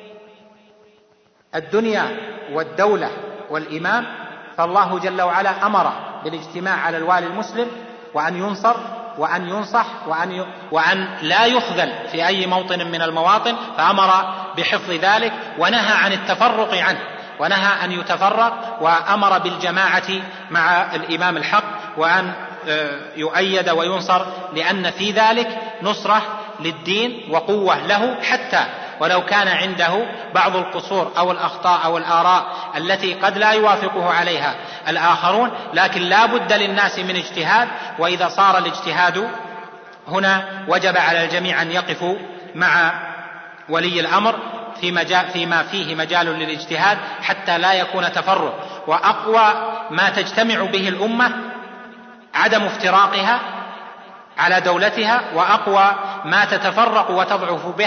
S4: الدنيا والدولة والإمام. فالله جل وعلا أمر بالاجتماع على الوالي المسلم وأن ينصر وأن ينصح وأن لا يخذل في أي موطن من المواطن، فأمر بحفظ ذلك ونهى عن التفرق عنه، ونهى أن يتفرق، وأمر بالجماعة مع الإمام الحق وأن يؤيد وينصر، لأن في ذلك نصرة للدين وقوة له، حتى ولو كان عنده بعض القصور أو الأخطاء أو الآراء التي قد لا يوافقه عليها الآخرون، لكن لا بد للناس من اجتهاد. وإذا صار الاجتهاد هنا وجب على الجميع أن يقفوا مع ولي الأمر فيما فيه مجال للاجتهاد حتى لا يكون تفرق. وأقوى ما تجتمع به الأمة عدم افتراقها على دولتها، وأقوى ما تتفرق وتضعف به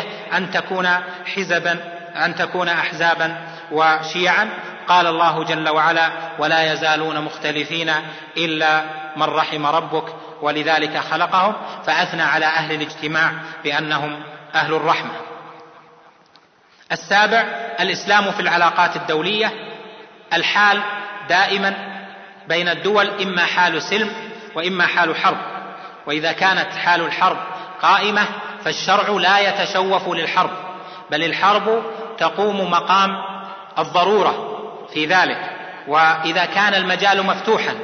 S4: أن تكون أحزابا وشيعا. قال الله جل وعلا: ولا يزالون مختلفين إلا من رحم ربك ولذلك خلقهم، فأثنى على أهل الاجتماع بأنهم أهل الرحمة. السابع: الإسلام في العلاقات الدولية. الحال دائما بين الدول إما حال سلم وإما حال حرب، وإذا كانت حال الحرب قائمة فالشرع لا يتشوف للحرب، بل الحرب تقوم مقام الضرورة في ذلك. وإذا كان المجال مفتوحا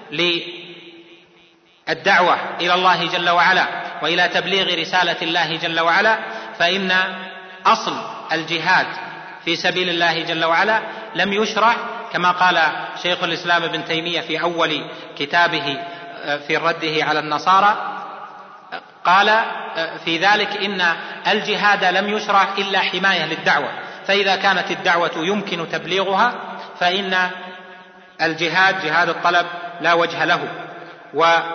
S4: للدعوة إلى الله جل وعلا وإلى تبليغ رسالة الله جل وعلا، فإن أصل الجهاد في سبيل الله جل وعلا لم يشرع، كما قال شيخ الإسلام ابن تيمية في أول كتابه في رده على النصارى، قال في ذلك إن الجهاد لم يشرع إلا حماية للدعوة، فإذا كانت الدعوة يمكن تبليغها فإن الجهاد جهاد الطلب لا وجه له. وأعطى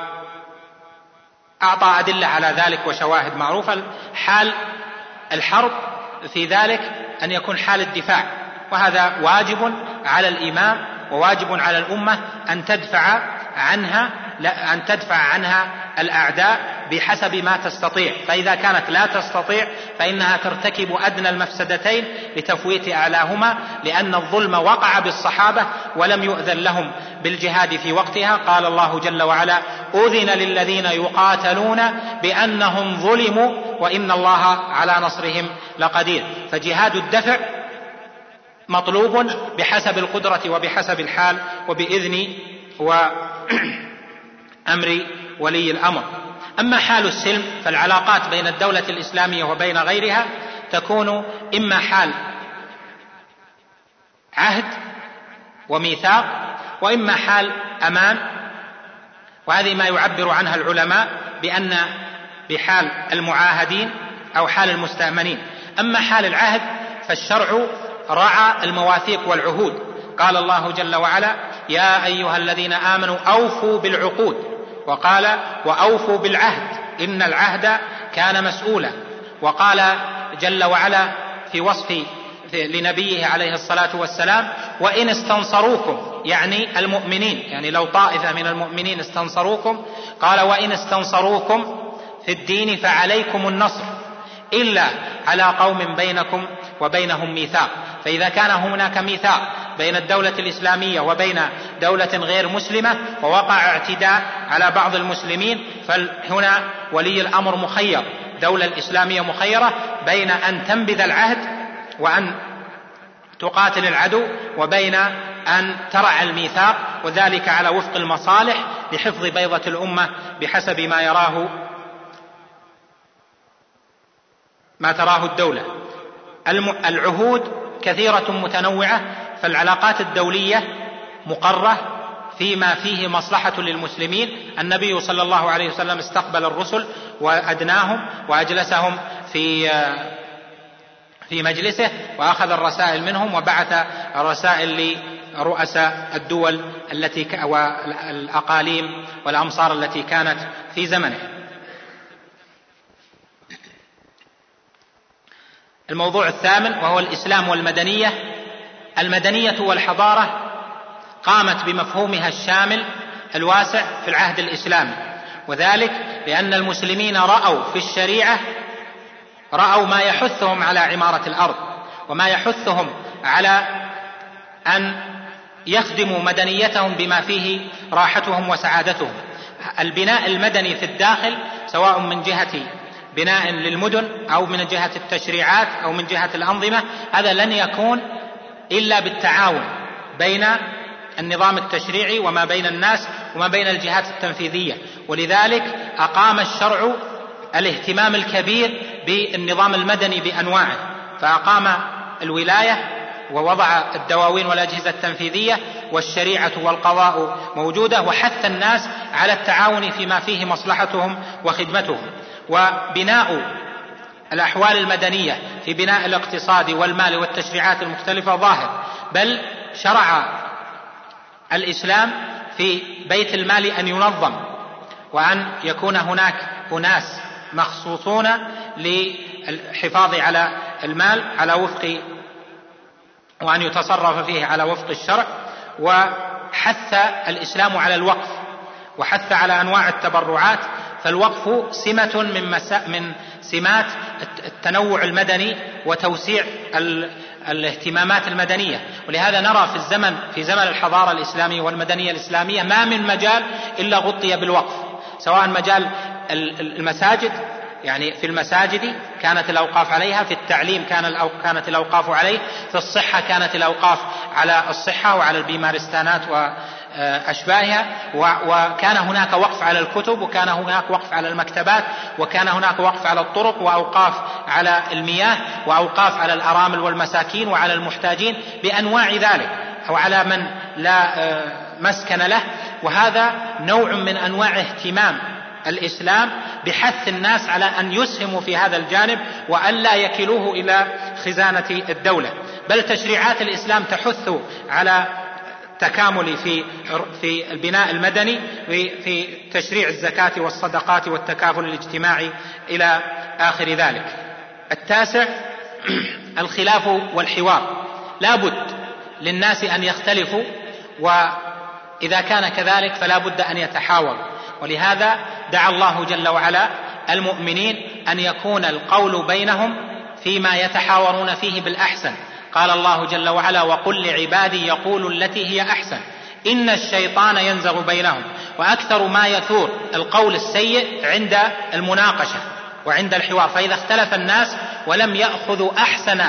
S4: أدلة على ذلك وشواهد معروفة. حال الحرب في ذلك أن يكون حال الدفاع، وهذا واجب على الإمام وواجب على الأمة أن تدفع عنها الأعداء بحسب ما تستطيع، فإذا كانت لا تستطيع فإنها ترتكب أدنى المفسدتين لتفويت أعلاهما، لأن الظلم وقع بالصحابة ولم يؤذن لهم بالجهاد في وقتها. قال الله جل وعلا: أذن للذين يقاتلون بأنهم ظلموا وإن الله على نصرهم لقدير. فجهاد الدفع مطلوب بحسب القدرة وبحسب الحال وبإذن وأمر ولي الأمر. أما حال السلم فالعلاقات بين الدولة الإسلامية وبين غيرها تكون إما حال عهد وميثاق، وإما حال أمان، وهذه ما يعبر عنها العلماء بأن بحال المعاهدين أو حال المستأمنين. أما حال العهد فالشرع رعى المواثيق والعهود، قال الله جل وعلا: يا أيها الذين آمنوا أوفوا بالعقود، وقال: وأوفوا بالعهد إن العهد كان مسؤولا. وقال جل وعلا في وصف لنبيه عليه الصلاة والسلام: وإن استنصروكم، يعني المؤمنين، يعني لو طائفة من المؤمنين استنصروكم، قال: وإن استنصروكم في الدين فعليكم النصر إلا على قوم بينكم وبينهم ميثاق. فإذا كان هناك ميثاق بين الدولة الإسلامية وبين دولة غير مسلمة ووقع اعتداء على بعض المسلمين، فهنا ولي الأمر مخير، الدولة الإسلامية مخيرة بين أن تنبذ العهد وأن تقاتل العدو، وبين أن ترعى الميثاق، وذلك على وفق المصالح لحفظ بيضة الأمة بحسب ما تراه الدولة. العهود كثيرة متنوعة، فالعلاقات الدولية مقرة فيما فيه مصلحة للمسلمين. النبي صلى الله عليه وسلم استقبل الرسل وأدناهم وأجلسهم في مجلسه وأخذ الرسائل منهم، وبعث الرسائل لرؤساء الدول والأقاليم والأمصار التي كانت في زمنه. الموضوع الثامن وهو الإسلام والمدنية. المدنية والحضارة قامت بمفهومها الشامل الواسع في العهد الإسلامي، وذلك لأن المسلمين رأوا في الشريعة ما يحثهم على عمارة الأرض، وما يحثهم على أن يخدموا مدنيتهم بما فيه راحتهم وسعادتهم. البناء المدني في الداخل، سواء من جهة بناء للمدن أو من جهة التشريعات أو من جهة الأنظمة، هذا لن يكون إلا بالتعاون بين النظام التشريعي وما بين الناس وما بين الجهات التنفيذية. ولذلك أقام الشرع الاهتمام الكبير بالنظام المدني بأنواعه، فأقام الولاية ووضع الدواوين والأجهزة التنفيذية والشريعة والقضاء موجودة، وحث الناس على التعاون فيما فيه مصلحتهم وخدمتهم. وبناء الأحوال المدنية في بناء الاقتصاد والمال والتشريعات المختلفة ظاهر، بل شرع الإسلام في بيت المال أن ينظم، وأن يكون هناك أناس مخصوصون للحفاظ على المال على وفق، وأن يتصرف فيه على وفق الشرع. وحث الإسلام على الوقف، وحث على أنواع التبرعات، فالوقف سمة من سمات التنوع المدني وتوسيع الاهتمامات المدنية. ولهذا نرى في زمن الحضارة الإسلامية والمدنية الإسلامية ما من مجال إلا غطي بالوقف، سواء مجال المساجد، يعني في المساجد كانت الأوقاف عليها، في التعليم كانت الأوقاف عليه، في الصحة كانت الأوقاف على الصحة وعلى البيمارستانات وأشباهها، وكان هناك وقف على الكتب، وكان هناك وقف على المكتبات، وكان هناك وقف على الطرق، وأوقاف على المياه، وأوقاف على الأرامل والمساكين وعلى المحتاجين بأنواع ذلك، أو على من لا مسكن له. وهذا نوع من أنواع اهتمام الإسلام بحث الناس على أن يسهموا في هذا الجانب وأن لا يكلوه إلى خزانة الدولة. بل تشريعات الإسلام تحث على تكامل في البناء المدني، في تشريع الزكاة والصدقات والتكافل الاجتماعي إلى آخر ذلك. التاسع الخلاف والحوار، لا بد للناس أن يختلفوا، وإذا كان كذلك فلا بد أن يتحاوروا. ولهذا دعا الله جل وعلا المؤمنين أن يكون القول بينهم فيما يتحاورون فيه بالأحسن. قال الله جل وعلا: وقل لعبادي يقولوا التي هي أحسن إن الشيطان ينزغ بينهم. وأكثر ما يثور القول السيء عند المناقشة وعند الحوار، فإذا اختلف الناس ولم يأخذوا أحسن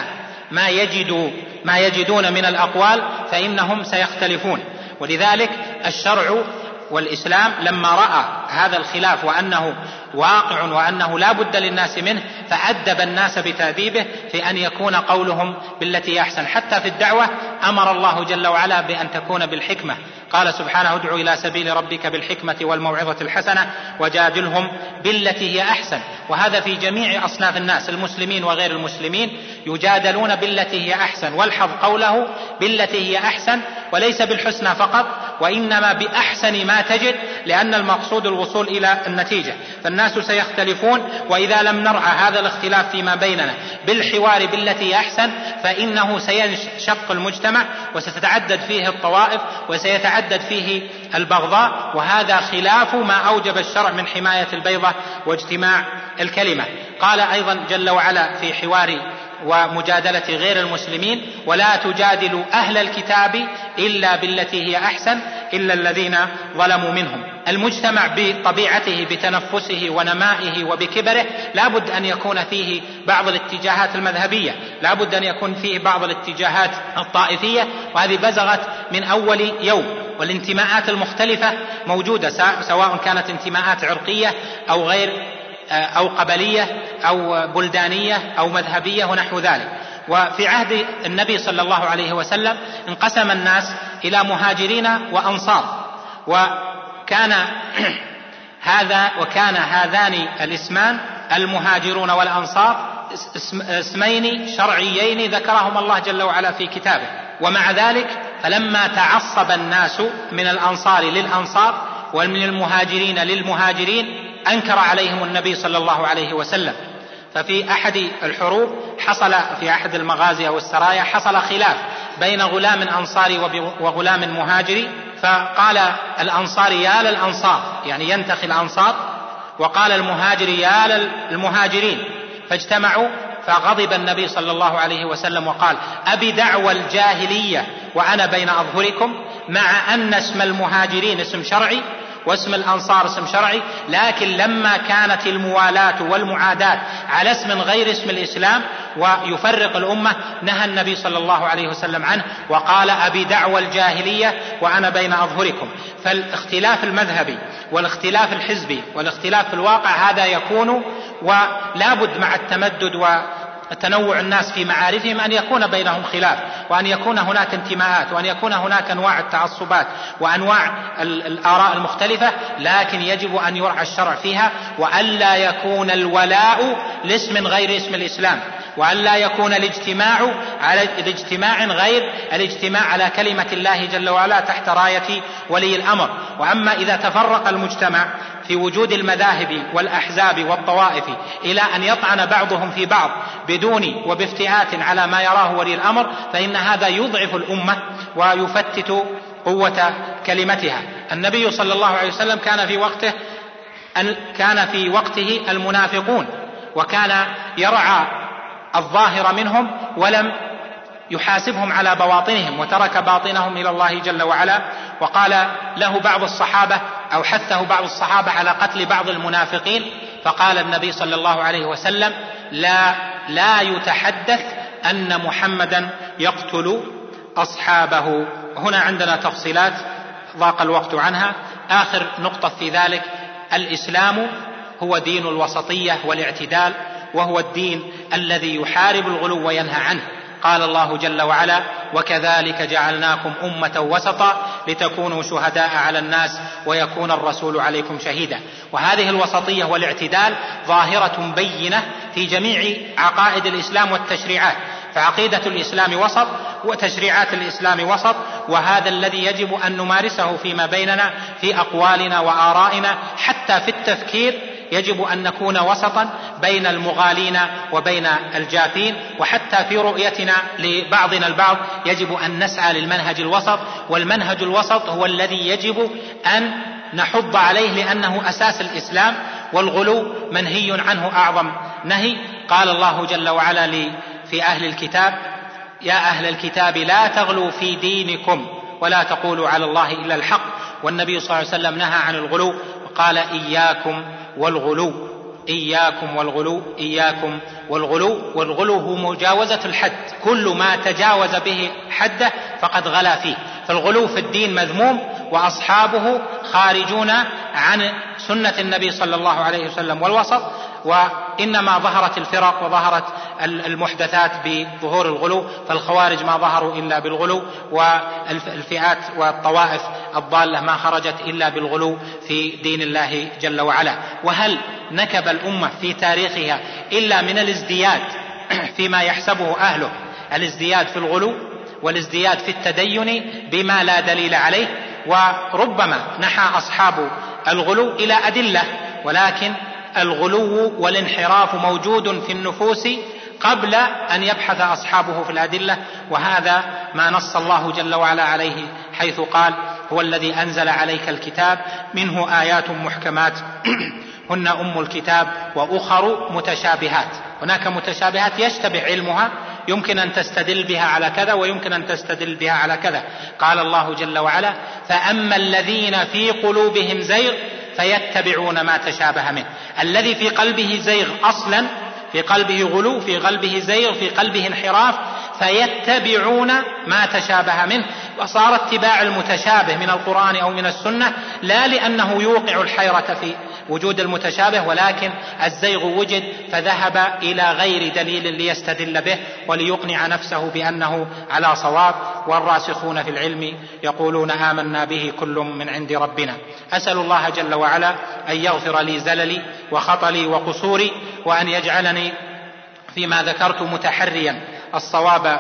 S4: ما يجدون من الأقوال فإنهم سيختلفون. ولذلك الشرع والإسلام لما رأى هذا الخلاف وأنه واقع وأنه لا بد للناس منه، فأدب الناس بتأديبه في أن يكون قولهم بالتي أحسن. حتى في الدعوة أمر الله جل وعلا بأن تكون بالحكمة. قال سبحانه: ادع إلى سبيل ربك بالحكمة والموعظة الحسنة وجادلهم بالتي هي أحسن. وهذا في جميع أصناف الناس، المسلمين وغير المسلمين يجادلون بالتي هي أحسن. والحظ قوله بالتي هي أحسن، وليس بالحسنى فقط، وإنما بأحسن ما تجد، لأن المقصود الوصول إلى النتيجة. فالناس سيختلفون، وإذا لم نرعى هذا الاختلاف فيما بيننا بالحوار بالتي أحسن فإنه سينشق المجتمع، وستتعدد فيه الطوائف، وسيتعدد فيه البغضاء، وهذا خلاف ما أوجب الشرع من حماية البيضة واجتماع الكلمة. قال أيضا جل وعلا في حوار ومجادلة غير المسلمين: ولا تجادلوا أهل الكتاب إلا بالتي هي أحسن إلا الذين ظلموا منهم. المجتمع بطبيعته بتنفسه ونمائه وبكبره لا بد أن يكون فيه بعض الاتجاهات المذهبية، لا بد أن يكون فيه بعض الاتجاهات الطائفية، وهذه بزغت من أول يوم. والانتماءات المختلفة موجودة، سواء كانت انتماءات عرقية أو غير أو قبلية أو بلدانية أو مذهبية ونحو ذلك. وفي عهد النبي صلى الله عليه وسلم انقسم الناس إلى مهاجرين وأنصار، وكان هذان الاسمان المهاجرون والأنصار اسمين شرعيين ذكرهما الله جل وعلا في كتابه. ومع ذلك فلما تعصب الناس من الأنصار للأنصار ومن المهاجرين للمهاجرين أنكر عليهم النبي صلى الله عليه وسلم. ففي أحد الحروب حصل، في أحد المغازي أو السرايا، حصل خلاف بين غلام أنصاري وغلام مهاجري، فقال الأنصاري: يا للأنصار، يعني ينتخي الأنصار، وقال المهاجري: يا للمهاجرين. فاجتمعوا، فغضب النبي صلى الله عليه وسلم وقال: أبي دعوى الجاهلية وأنا بين أظهركم، مع أن اسم المهاجرين اسم شرعي واسم الأنصار اسم شرعي، لكن لما كانت الموالاة والمعاداة على اسم غير اسم الإسلام ويفرق الأمة نهى النبي صلى الله عليه وسلم عنه وقال: أبي دعوى الجاهلية وأنا بين أظهركم. فالاختلاف المذهبي والاختلاف الحزبي والاختلاف في الواقع هذا يكون، ولا بد مع التمدد وتنوع الناس في معارفهم أن يكون بينهم خلاف، وأن يكون هناك انتماءات، وأن يكون هناك أنواع التعصبات وأنواع الآراء المختلفة، لكن يجب أن يرعى الشرع فيها، وألا يكون الولاء لاسم غير اسم الإسلام، وألا يكون الاجتماع على الاجتماع غير الاجتماع على كلمة الله جل وعلا تحت راية ولي الأمر. وأما إذا تفرق المجتمع في وجود المذاهب والأحزاب والطوائف إلى أن يطعن بعضهم في بعض بدون وبافتئات على ما يراه ولي الأمر، فإن هذا يضعف الأمة ويفتت قوة كلمتها. النبي صلى الله عليه وسلم كان في وقته المنافقون، وكان يرعى الظاهر منهم ولم يحاسبهم على بواطنهم، وترك باطنهم إلى الله جل وعلا. وقال له بعض الصحابة أو حثه بعض الصحابة على قتل بعض المنافقين، فقال النبي صلى الله عليه وسلم: لا يتحدث أن محمدا يقتل أصحابه. هنا عندنا تفصيلات ضاق الوقت عنها. آخر نقطة في ذلك: الإسلام هو دين الوسطية والاعتدال، وهو الدين الذي يحارب الغلو وينهى عنه. قال الله جل وعلا: وكذلك جعلناكم أمة وسطا لتكونوا شهداء على الناس ويكون الرسول عليكم شهيدا. وهذه الوسطية والاعتدال ظاهرة بينة في جميع عقائد الإسلام والتشريعات، فعقيدة الإسلام وسط وتشريعات الإسلام وسط، وهذا الذي يجب أن نمارسه فيما بيننا في أقوالنا وآرائنا. حتى في التفكير يجب أن نكون وسطا بين المغالين وبين الجافين، وحتى في رؤيتنا لبعضنا البعض يجب أن نسعى للمنهج الوسط. والمنهج الوسط هو الذي يجب أن نحض عليه، لأنه أساس الإسلام، والغلو منهي عنه أعظم نهي. قال الله جل وعلا في أهل الكتاب: يا أهل الكتاب لا تغلوا في دينكم ولا تقولوا على الله إلا الحق. والنبي صلى الله عليه وسلم نهى عن الغلو وقال: إياكم والغلو، إياكم والغلو، إياكم والغلو. والغلو هو مجاوزة الحد، كل ما تجاوز به حده فقد غلا فيه. فالغلو في الدين مذموم، وأصحابه خارجون عن سنة النبي صلى الله عليه وسلم والوسط. وإنما ظهرت الفرق وظهرت المحدثات بظهور الغلو، فالخوارج ما ظهروا إلا بالغلو، والفئات والطوائف الضالة ما خرجت إلا بالغلو في دين الله جل وعلا. وهل نكب الأمة في تاريخها إلا من الازدياد فيما يحسبه أهله، الازدياد في الغلو والازدياد في التدين بما لا دليل عليه؟ وربما نحى أصحاب الغلو إلى أدلة، ولكن الغلو والانحراف موجود في النفوس قبل أن يبحث أصحابه في الأدلة. وهذا ما نص الله جل وعلا عليه حيث قال: هو الذي أنزل عليك الكتاب منه آيات محكمات هن أم الكتاب وأخر متشابهات. هناك متشابهات يشتبه علمها، يمكن أن تستدل بها على كذا ويمكن أن تستدل بها على كذا. قال الله جل وعلا: فأما الذين في قلوبهم زيغ فيتبعون ما تشابه منه. الذي في قلبه زيغ أصلا، في قلبه غلو، في قلبه زيغ، في قلبه انحراف، فيتبعون ما تشابه منه. وصار اتباع المتشابه من القرآن أو من السنة لا لأنه يوقع الحيرة في وجود المتشابه، ولكن الزيغ وجد فذهب إلى غير دليل ليستدل به وليقنع نفسه بأنه على صواب. والراسخون في العلم يقولون آمنا به كل من عند ربنا. أسأل الله جل وعلا أن يغفر لي زللي وخطلي وقصوري، وأن يجعلني فيما ذكرت متحريا الصواب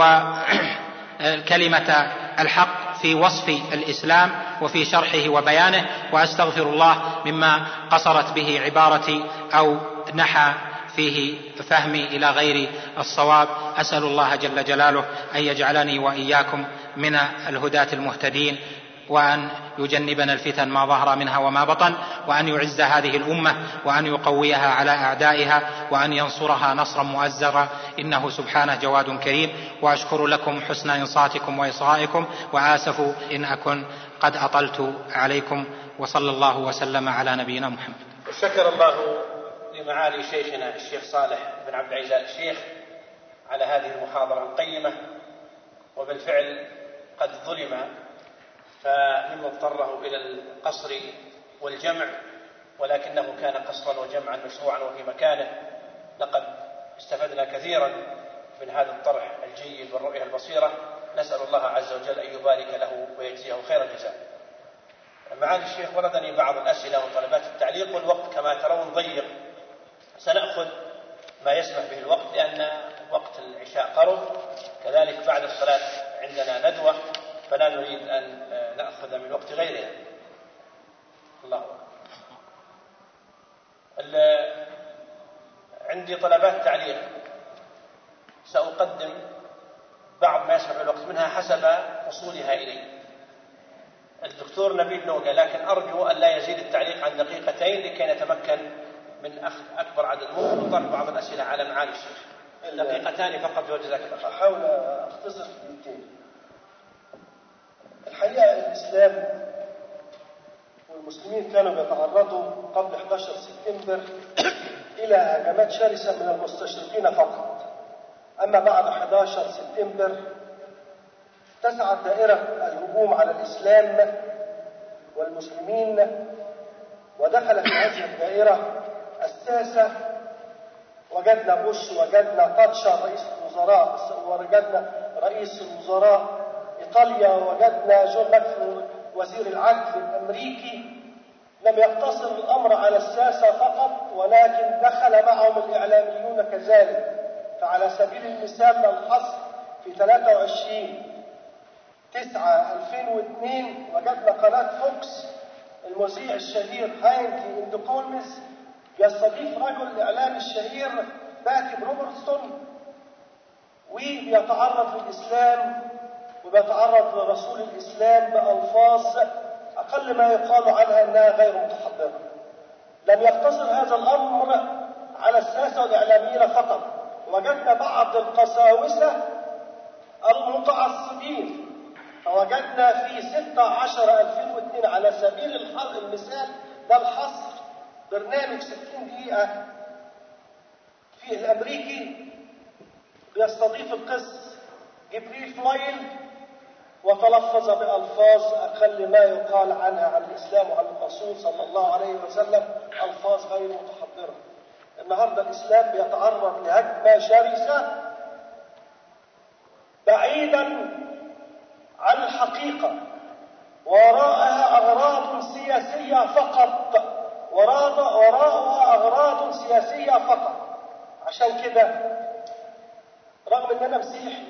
S4: وكلمة الحق في وصف الإسلام وفي شرحه وبيانه. وأستغفر الله مما قصرت به عبارتي أو نحى فيه فهمي إلى غير الصواب. أسأل الله جل جلاله أن يجعلني وإياكم من الهداة المهتدين، وأن يجنبنا الفتن ما ظهر منها وما بطن، وأن يعز هذه الأمة، وأن يقويها على أعدائها، وأن ينصرها نصرا مؤزرا، إنه سبحانه جواد كريم. وأشكر لكم حسن إنصاتكم وإصغائكم، وآسف إن أكن قد أطلت عليكم، وصلى الله وسلم على نبينا محمد.
S6: شكر الله لمعالي شيخنا الشيخ صالح بن عبد العزيز آل الشيخ على هذه المحاضرة القيمة، وبالفعل قد ظلم فمما اضطره إلى القصر والجمع، ولكنه كان قصرا وجمعا مشروعا وفي مكانه. لقد استفدنا كثيرا من هذا الطرح الجيد والرؤية البصيرة، نسأل الله عز وجل أن يبارك له ويجزيه خير الجزاء. معالي الشيخ وردني بعض الأسئلة وطلبات التعليق، والوقت كما ترون ضيق، سنأخذ ما يسمح به الوقت لأن وقت العشاء قرب، كذلك بعد الصلاة عندنا ندوة، فلا نريد أن نأخذ من وقت غيرها. الله عندي طلبات تعليق، سأقدم بعض ما يسمح بالوقت منها حسب وصولها إلي. الدكتور نبيل نوقة، لكن أرجو أن لا يزيد التعليق عن دقيقتين لكي نتمكن من أخذ أكبر عدد ممكن وطرح بعض الأسئلة على معالي الشيخ. دقيقتان فقط وجزاك الله خير.
S7: أحاول أختصر في دقيقتين. الحقيقة الإسلام والمسلمين كانوا بيتعرضوا قبل 11 سبتمبر إلى هجمات شرسة من المستشرقين فقط. أما بعد 11 سبتمبر اتسعت دائرة الهجوم على الإسلام والمسلمين، ودخل في هذه الدائرة الساسة. وجدنا بوش، وجدنا تاتشر رئيس الوزراء، وجدنا رئيس الوزراء إيطاليا، وجدنا جون ماكفري وزير العدل الأمريكي. لم يقتصر الأمر على الساسة فقط، ولكن دخل معهم الإعلاميون كذلك. فعلى سبيل المثال الحصر في 23/9/2002 وجدنا قناة فوكس، المذيع الشهير هاينكي اندوكولمس يستضيف رجل الإعلام الشهير باتي بروبرتسون، وبيتعرض للإسلام وبيتعرض لرسول الإسلام بألفاظ أقل ما يقال عنها أنها غير متحضرة. لم يقتصر هذا الأمر على الساسة والإعلاميين فقط، وجدنا بعض القساوسة المتعصبين. فوجدنا في 16/2002 على سبيل المثال ده الحصر، برنامج 60 دقيقة في الأمريكي بيستضيف القس جبريل فلايل، وتلفظ بألفاظ أقل ما يقال عنها عن الإسلام وعن الرسول صلى الله عليه وسلم، ألفاظ غير متحضرة. النهاردة الإسلام بيتعرض لهجمة شرسة بعيدا عن الحقيقة، وراءها أغراض سياسية فقط، وراءها أغراض سياسية فقط. عشان كده رغم أن أنا مسيحي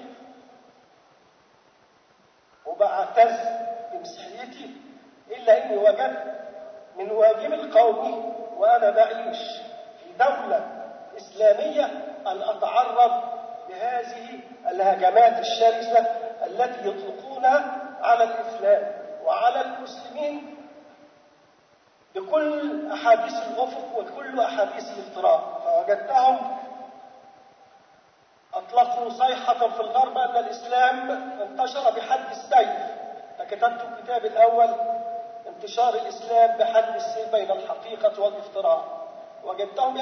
S7: وبعتز بمسيحيتي، إلا أني وجدت من واجب القومي وأنا بعيش في دولة إسلامية أن أتعرض لهذه الهجمات الشرسة التي يطلقونها على الإسلام وعلى المسلمين بكل أحاديث الأفق وكل أحاديث الافتراء. فوجدتهم أطلقوا صيحة في الغرب أن الإسلام انتشر بحد السيف، فكتبت الكتاب الأول انتشار الإسلام بحد السيف بين الحقيقة والافتراء. وجدتهم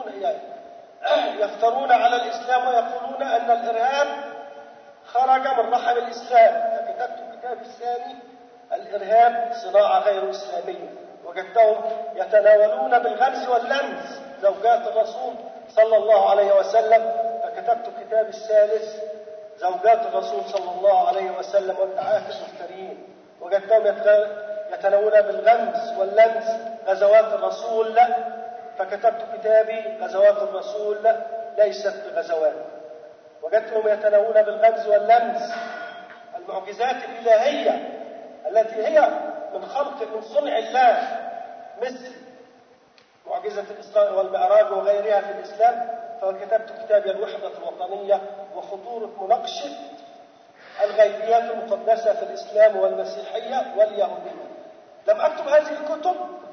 S7: يفترون على الإسلام ويقولون أن الإرهاب خرج من رحم الإسلام، فكتبت الكتاب الثاني الإرهاب صناعة غير إسلامية. وجدتهم يتناولون بالغمز واللمز زوجات الرسول صلى الله عليه وسلم، فكتبت الكتاب الثالث زوجات الرسول صلى الله عليه وسلم والتعافي المفترين. وجدتهم يتناولون بالغمز واللمز غزوات الرسول، فكتبت كتابي غزوات الرسول ليست بغزوات. وجدتهم يتناولون بالغمز واللمز المعجزات الإلهية التي هي من صنع الله، مثل معجزة الإسراء والمعراج وغيرها في الإسلام. فكتبت كتابي الوحدة الوطنية وخطورة مناقشة الغيبيات المقدسة في الإسلام والمسيحية واليهودية. لم أكتب هذه الكتب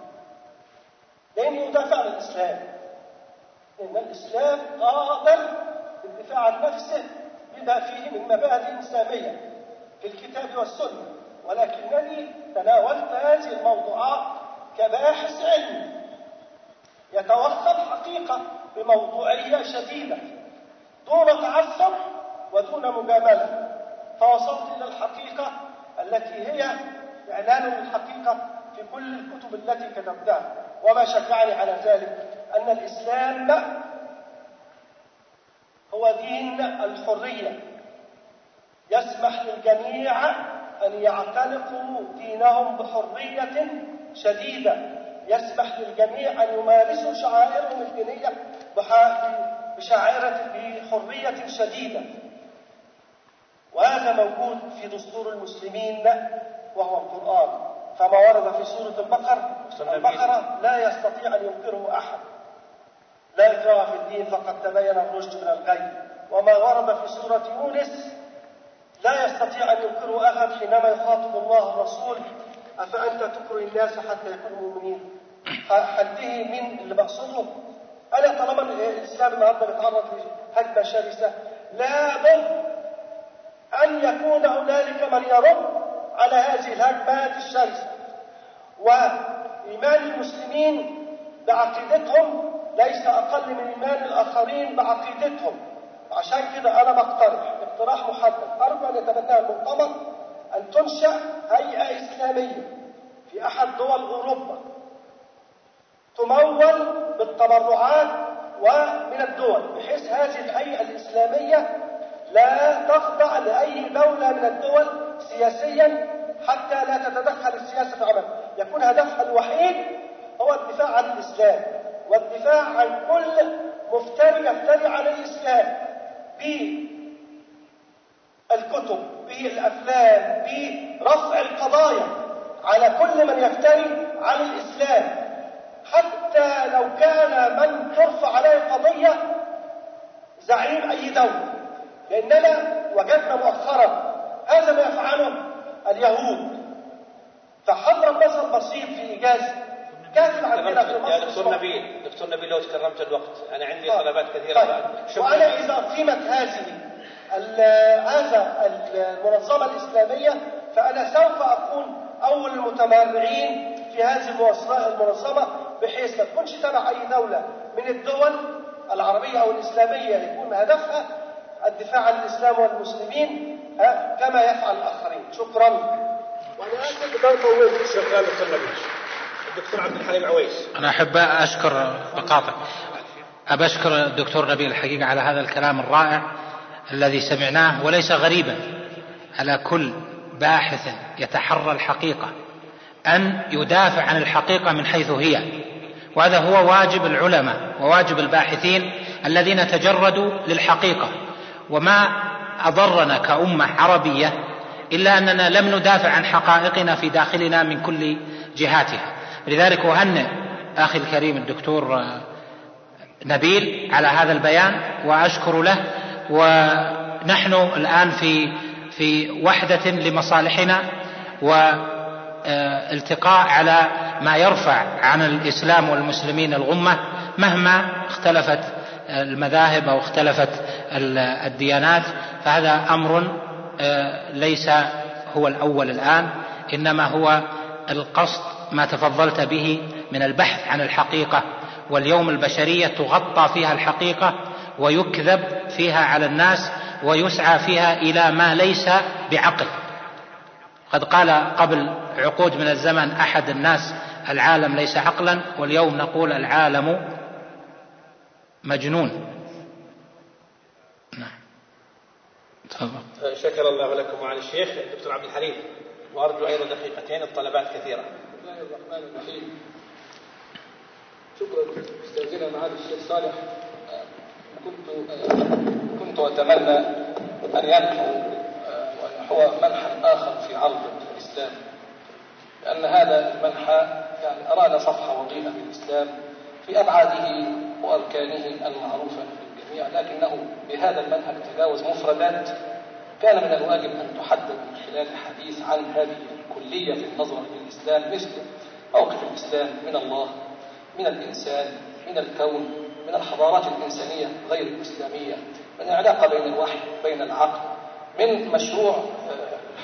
S7: لأني أدافع عن الإسلام، لأن الإسلام قادر بالدفاع عن نفسه بما فيه من مبادئ إسلامية في الكتاب والسنة. ولكنني تناولت هذه الموضوعات كباحث علمي يتوخى حقيقة بموضوعية شديدة دون تعصب ودون مجاملة، فوصلت إلى الحقيقة التي هي إعلان الحقيقة في كل الكتب التي كتبتها. وما شجعني على ذلك أن الإسلام هو دين الحرية، يسمح للجميع أن يعتنقوا دينهم بحرية شديدة، يسمح للجميع أن يمارسوا شعائرهم الدينية بحرية شديدة، وهذا موجود في دستور المسلمين وهو القرآن. فما ورد في سورة البقرة لا يستطيع أن ينكره أحد، لا إكراه في الدين فقد تبين الرشد من الغي. وما ورد في سورة يونس لا يستطيع أن ينكره أحد حينما يخاطب الله الرسول: أفأنت تكره الناس حتى يكونوا مؤمنين. حده من اللي بقصده أنا طالما الإسلام النهارده بيتعرض لهجمة شرسة، لابد أن يكون هنالك من يرد على هذه الهجمات الشرسة. وإيمان المسلمين بعقيدتهم ليس أقل من إيمان الآخرين بعقيدتهم. عشان كده أنا بقترح اقتراح محدد أرجو أن يتبناه المؤتمر، أن تنشأ هيئة إسلامية في أحد دول أوروبا تمول بالتبرعات ومن الدول، بحيث هذه الهيئة الإسلامية لا تخضع لأي دولة من الدول سياسيا حتى لا تتدخل السياسة في عمل. يكون هدفها الوحيد هو الدفاع عن الإسلام والدفاع عن كل مفتري يفتري عن الإسلام بالكتب، بالأفلام، برفع القضايا على كل من يفتري عن الإسلام، حتى لو كان من ترفع عليه قضية زعيم أي دولة. لأننا وجدنا مؤخرا هذا ما يفعله اليهود. فحضرب مثل بسيط في إيجاز كاتب عندنا في مصر.
S6: يا دكتور نبيل لو تكرمت الوقت، أنا عندي طلبات كثيرة.
S7: وأنا إذا قيمت هذه المنظمة الإسلامية فأنا سوف أكون أول المتمرعين في هذه المنظمة، بحيث ما تكونش تبع أي دولة من الدول العربية أو الإسلامية، يكون هدفها الدفاع عن الإسلام والمسلمين كما يفعل الآخرين. شكرا. وأنا أسف ما طولت.
S6: شكرا دكتور نبيل. الدكتور عبد الحليم عويس.
S4: أنا أحب أشكر أبشكر الدكتور نبيل الحقيقة على هذا الكلام الرائع الذي سمعناه، وليس غريبا على كل باحث يتحرى الحقيقة أن يدافع عن الحقيقة من حيث هي، وهذا هو واجب العلماء وواجب الباحثين الذين تجردوا للحقيقة. وما أضرنا كأمة عربية إلا أننا لم ندافع عن حقائقنا في داخلنا من كل جهاتها. لذلك أهنئ أخي الكريم الدكتور نبيل على هذا البيان وأشكر له. ونحن الآن في وحدة لمصالحنا والتقاء على ما يرفع عن الإسلام والمسلمين الغمة مهما اختلفت المذاهب أو اختلفت الديانات. فهذا أمر ليس هو الأول الآن، إنما هو القصد ما تفضلت به من البحث عن الحقيقة. واليوم البشرية تغطى فيها الحقيقة ويكذب فيها على الناس ويسعى فيها إلى ما ليس بعقل. قد قال قبل عقود من الزمن أحد الناس: العالم ليس عقلا، واليوم نقول العالم مجنون. نعم.
S6: شكر الله لكم وعلى الشيخ الدكتور عبد الحليم، وأرجو أيضا دقيقتين، الطلبات كثيرة.
S8: بسم الله الرحمن الرحيم. شكرا أستاذنا معالي الشيخ صالح. كنت أتمنى أن ينحو منحا آخر في عرض الإسلام، لأن هذا المنحى يعني أراد صفحة وضيئة للإسلام في أبعاده وأركانه المعروفة للجميع، لكنه بهذا المنهج تجاوز مفردات كان من الواجب أن تحدد من خلال الحديث عن هذه الكلية في النظر للإسلام، مثل موقف الإسلام من الله، من الإنسان، من الكون، من الحضارات الإنسانية غير الإسلامية، من العلاقة بين الوحي بين العقل، من مشروع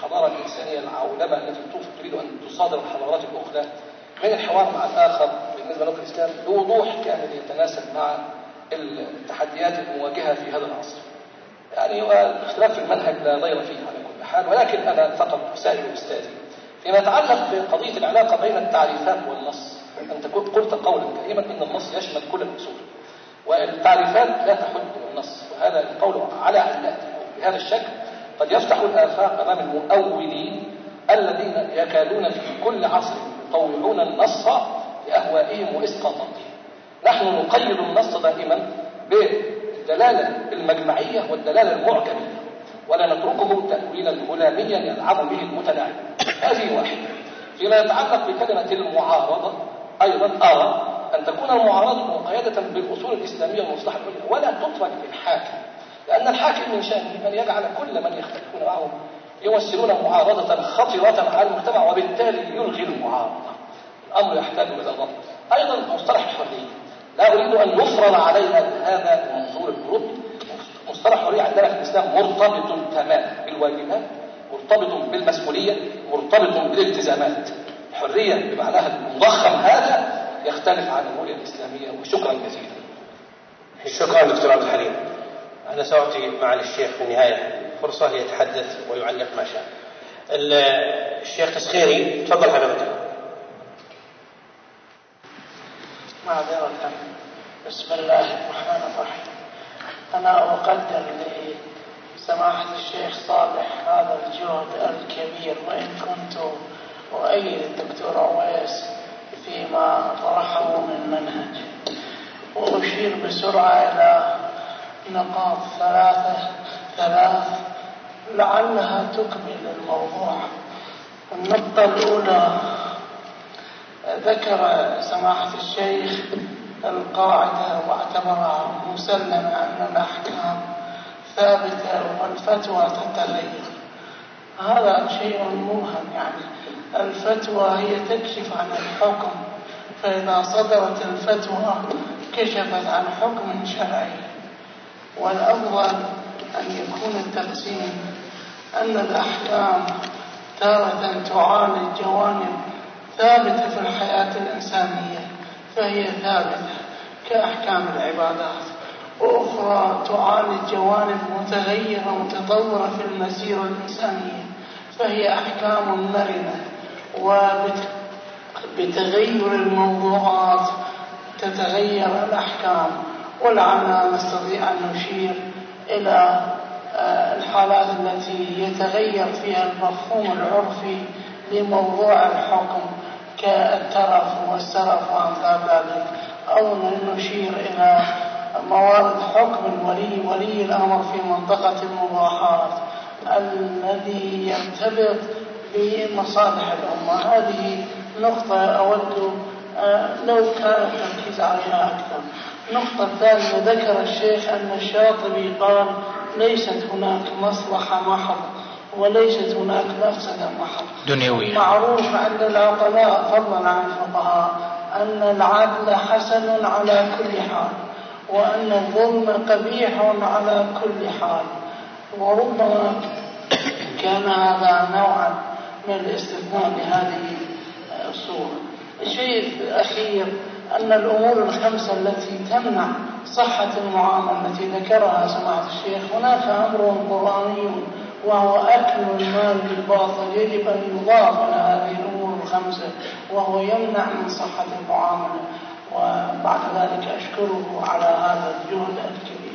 S8: الحضارة الإنسانية العولمة التي تريد أن تصادر الحضارات الأخرى من الحوار مع الآخر بالنسبة له في الإسلام بوضوح كامل يتناسب مع التحديات المواجهة في هذا العصر. يعني الاختلاف في المنهج لا ضير فيه على كل حال، ولكن أنا فقط أسائل أستاذي فيما يتعلق بقضية العلاقة بين التعريفات والنص. أنت قلت قولا كريما إن النص يشمل كل الأصول والتعريفات لا تحد من النص، وهذا القول على علته بهذا الشكل قد يفتح الآفاق أمام المؤولين الذين يكادون في كل عصر يطوعون النص لأهوائهم وإسقاطاتهم. نحن نقيد النص دائما بالدلالة المجمعية والدلالة المعجمية، ولا نتركه تأويلا هلاميا يلعب به المتلاعب. هذه واحدة. فيما يتعلق بكلمة المعارضة أيضا أرى أن تكون المعارضة مقيدة بالأصول الإسلامية والمصلحة العليا ولا تترك للحاكم، لأن الحاكم من شأنه أن يجعل كل من يختلفون معه يمثلون معارضة خطرة على المجتمع وبالتالي يلغي المعارضة. الأمر يحتاج إلى ضبط. أيضا مصطلح الحرية لا أريد أن يفرض علينا هذا المنظور الأوروبي. مصطلح الحرية عندنا في الإسلام مرتبط تماما بالواجبات، مرتبط بالمسؤولية، مرتبط بالالتزامات. الحرية بمعناها المضخم هذا يختلف عن الرؤية الإسلامية. وشكرا جزيلا.
S6: شكرا دكتور عبد الحليم. أنا سأعطي معالي الشيخ في النهاية فرصة ليتحدث ويعلق ما شاء. الشيخ تسخيري تفضل حضرتك.
S9: معذرة. بسم الله الرحمن الرحيم. أنا أقدر لسماحة الشيخ صالح هذا الجهد الكبير، وإن كنت أؤيد الدكتور عويس فيما طرحه من منهج، وأشير بسرعة إلى نقاط ثلاث لعلها تكمل الموضوع. النقطة الأولى ذكر سماحة الشيخ القاعدة واعتبرها مسلمة أن الأحكام ثابتة والفتوى تتغير. هذا شيء موهم، يعني الفتوى هي تكشف عن الحكم، فإذا صدرت الفتوى كشفت عن حكم شرعي. والأفضل أن يكون التقسيم أن الأحكام تارة تعالج جوانب ثابتة في الحياة الإنسانية فهي ثابتة كأحكام العبادات، وأخرى تعالج جوانب متغيرة متطورة في المسيرة الإنسانية فهي أحكام مرنة، وبتغير الموضوعات تتغير الأحكام. ولعلنا نستطيع أن نشير إلى الحالات التي يتغير فيها المفهوم العرفي لموضوع الحكم كالترف والسرف وأمثال ذلك، أو نشير إلى موارد حكم ولي الأمر في منطقة المباحات الذي يرتبط بمصالح الأمة. هذه نقطة أود لو كان التركيز عليها أكثر. النقطة الثانية ذكر الشيخ أن الشاطبي قال ليست هناك مصلحة محض وليست هناك مفسدة محض دنيوية. معروف أن العقلاء فضلا عن الفقهاء أن العدل حسن على كل حال، وأن الظلم قبيح على كل حال، وربما كان هذا نوعا من الاستثناء لهذه الصورة. الشيء الأخير أن الأمور الخمسة التي تمنع صحة المعاملة التي ذكرها سماحة الشيخ هناك أمر قرآني وهو أكل المال بالباطل يجب أن يضاف إلى هذه الأمور الخمسة، وهو يمنع من صحة المعاملة. وبعد ذلك أشكره على هذا الجهد الكبير.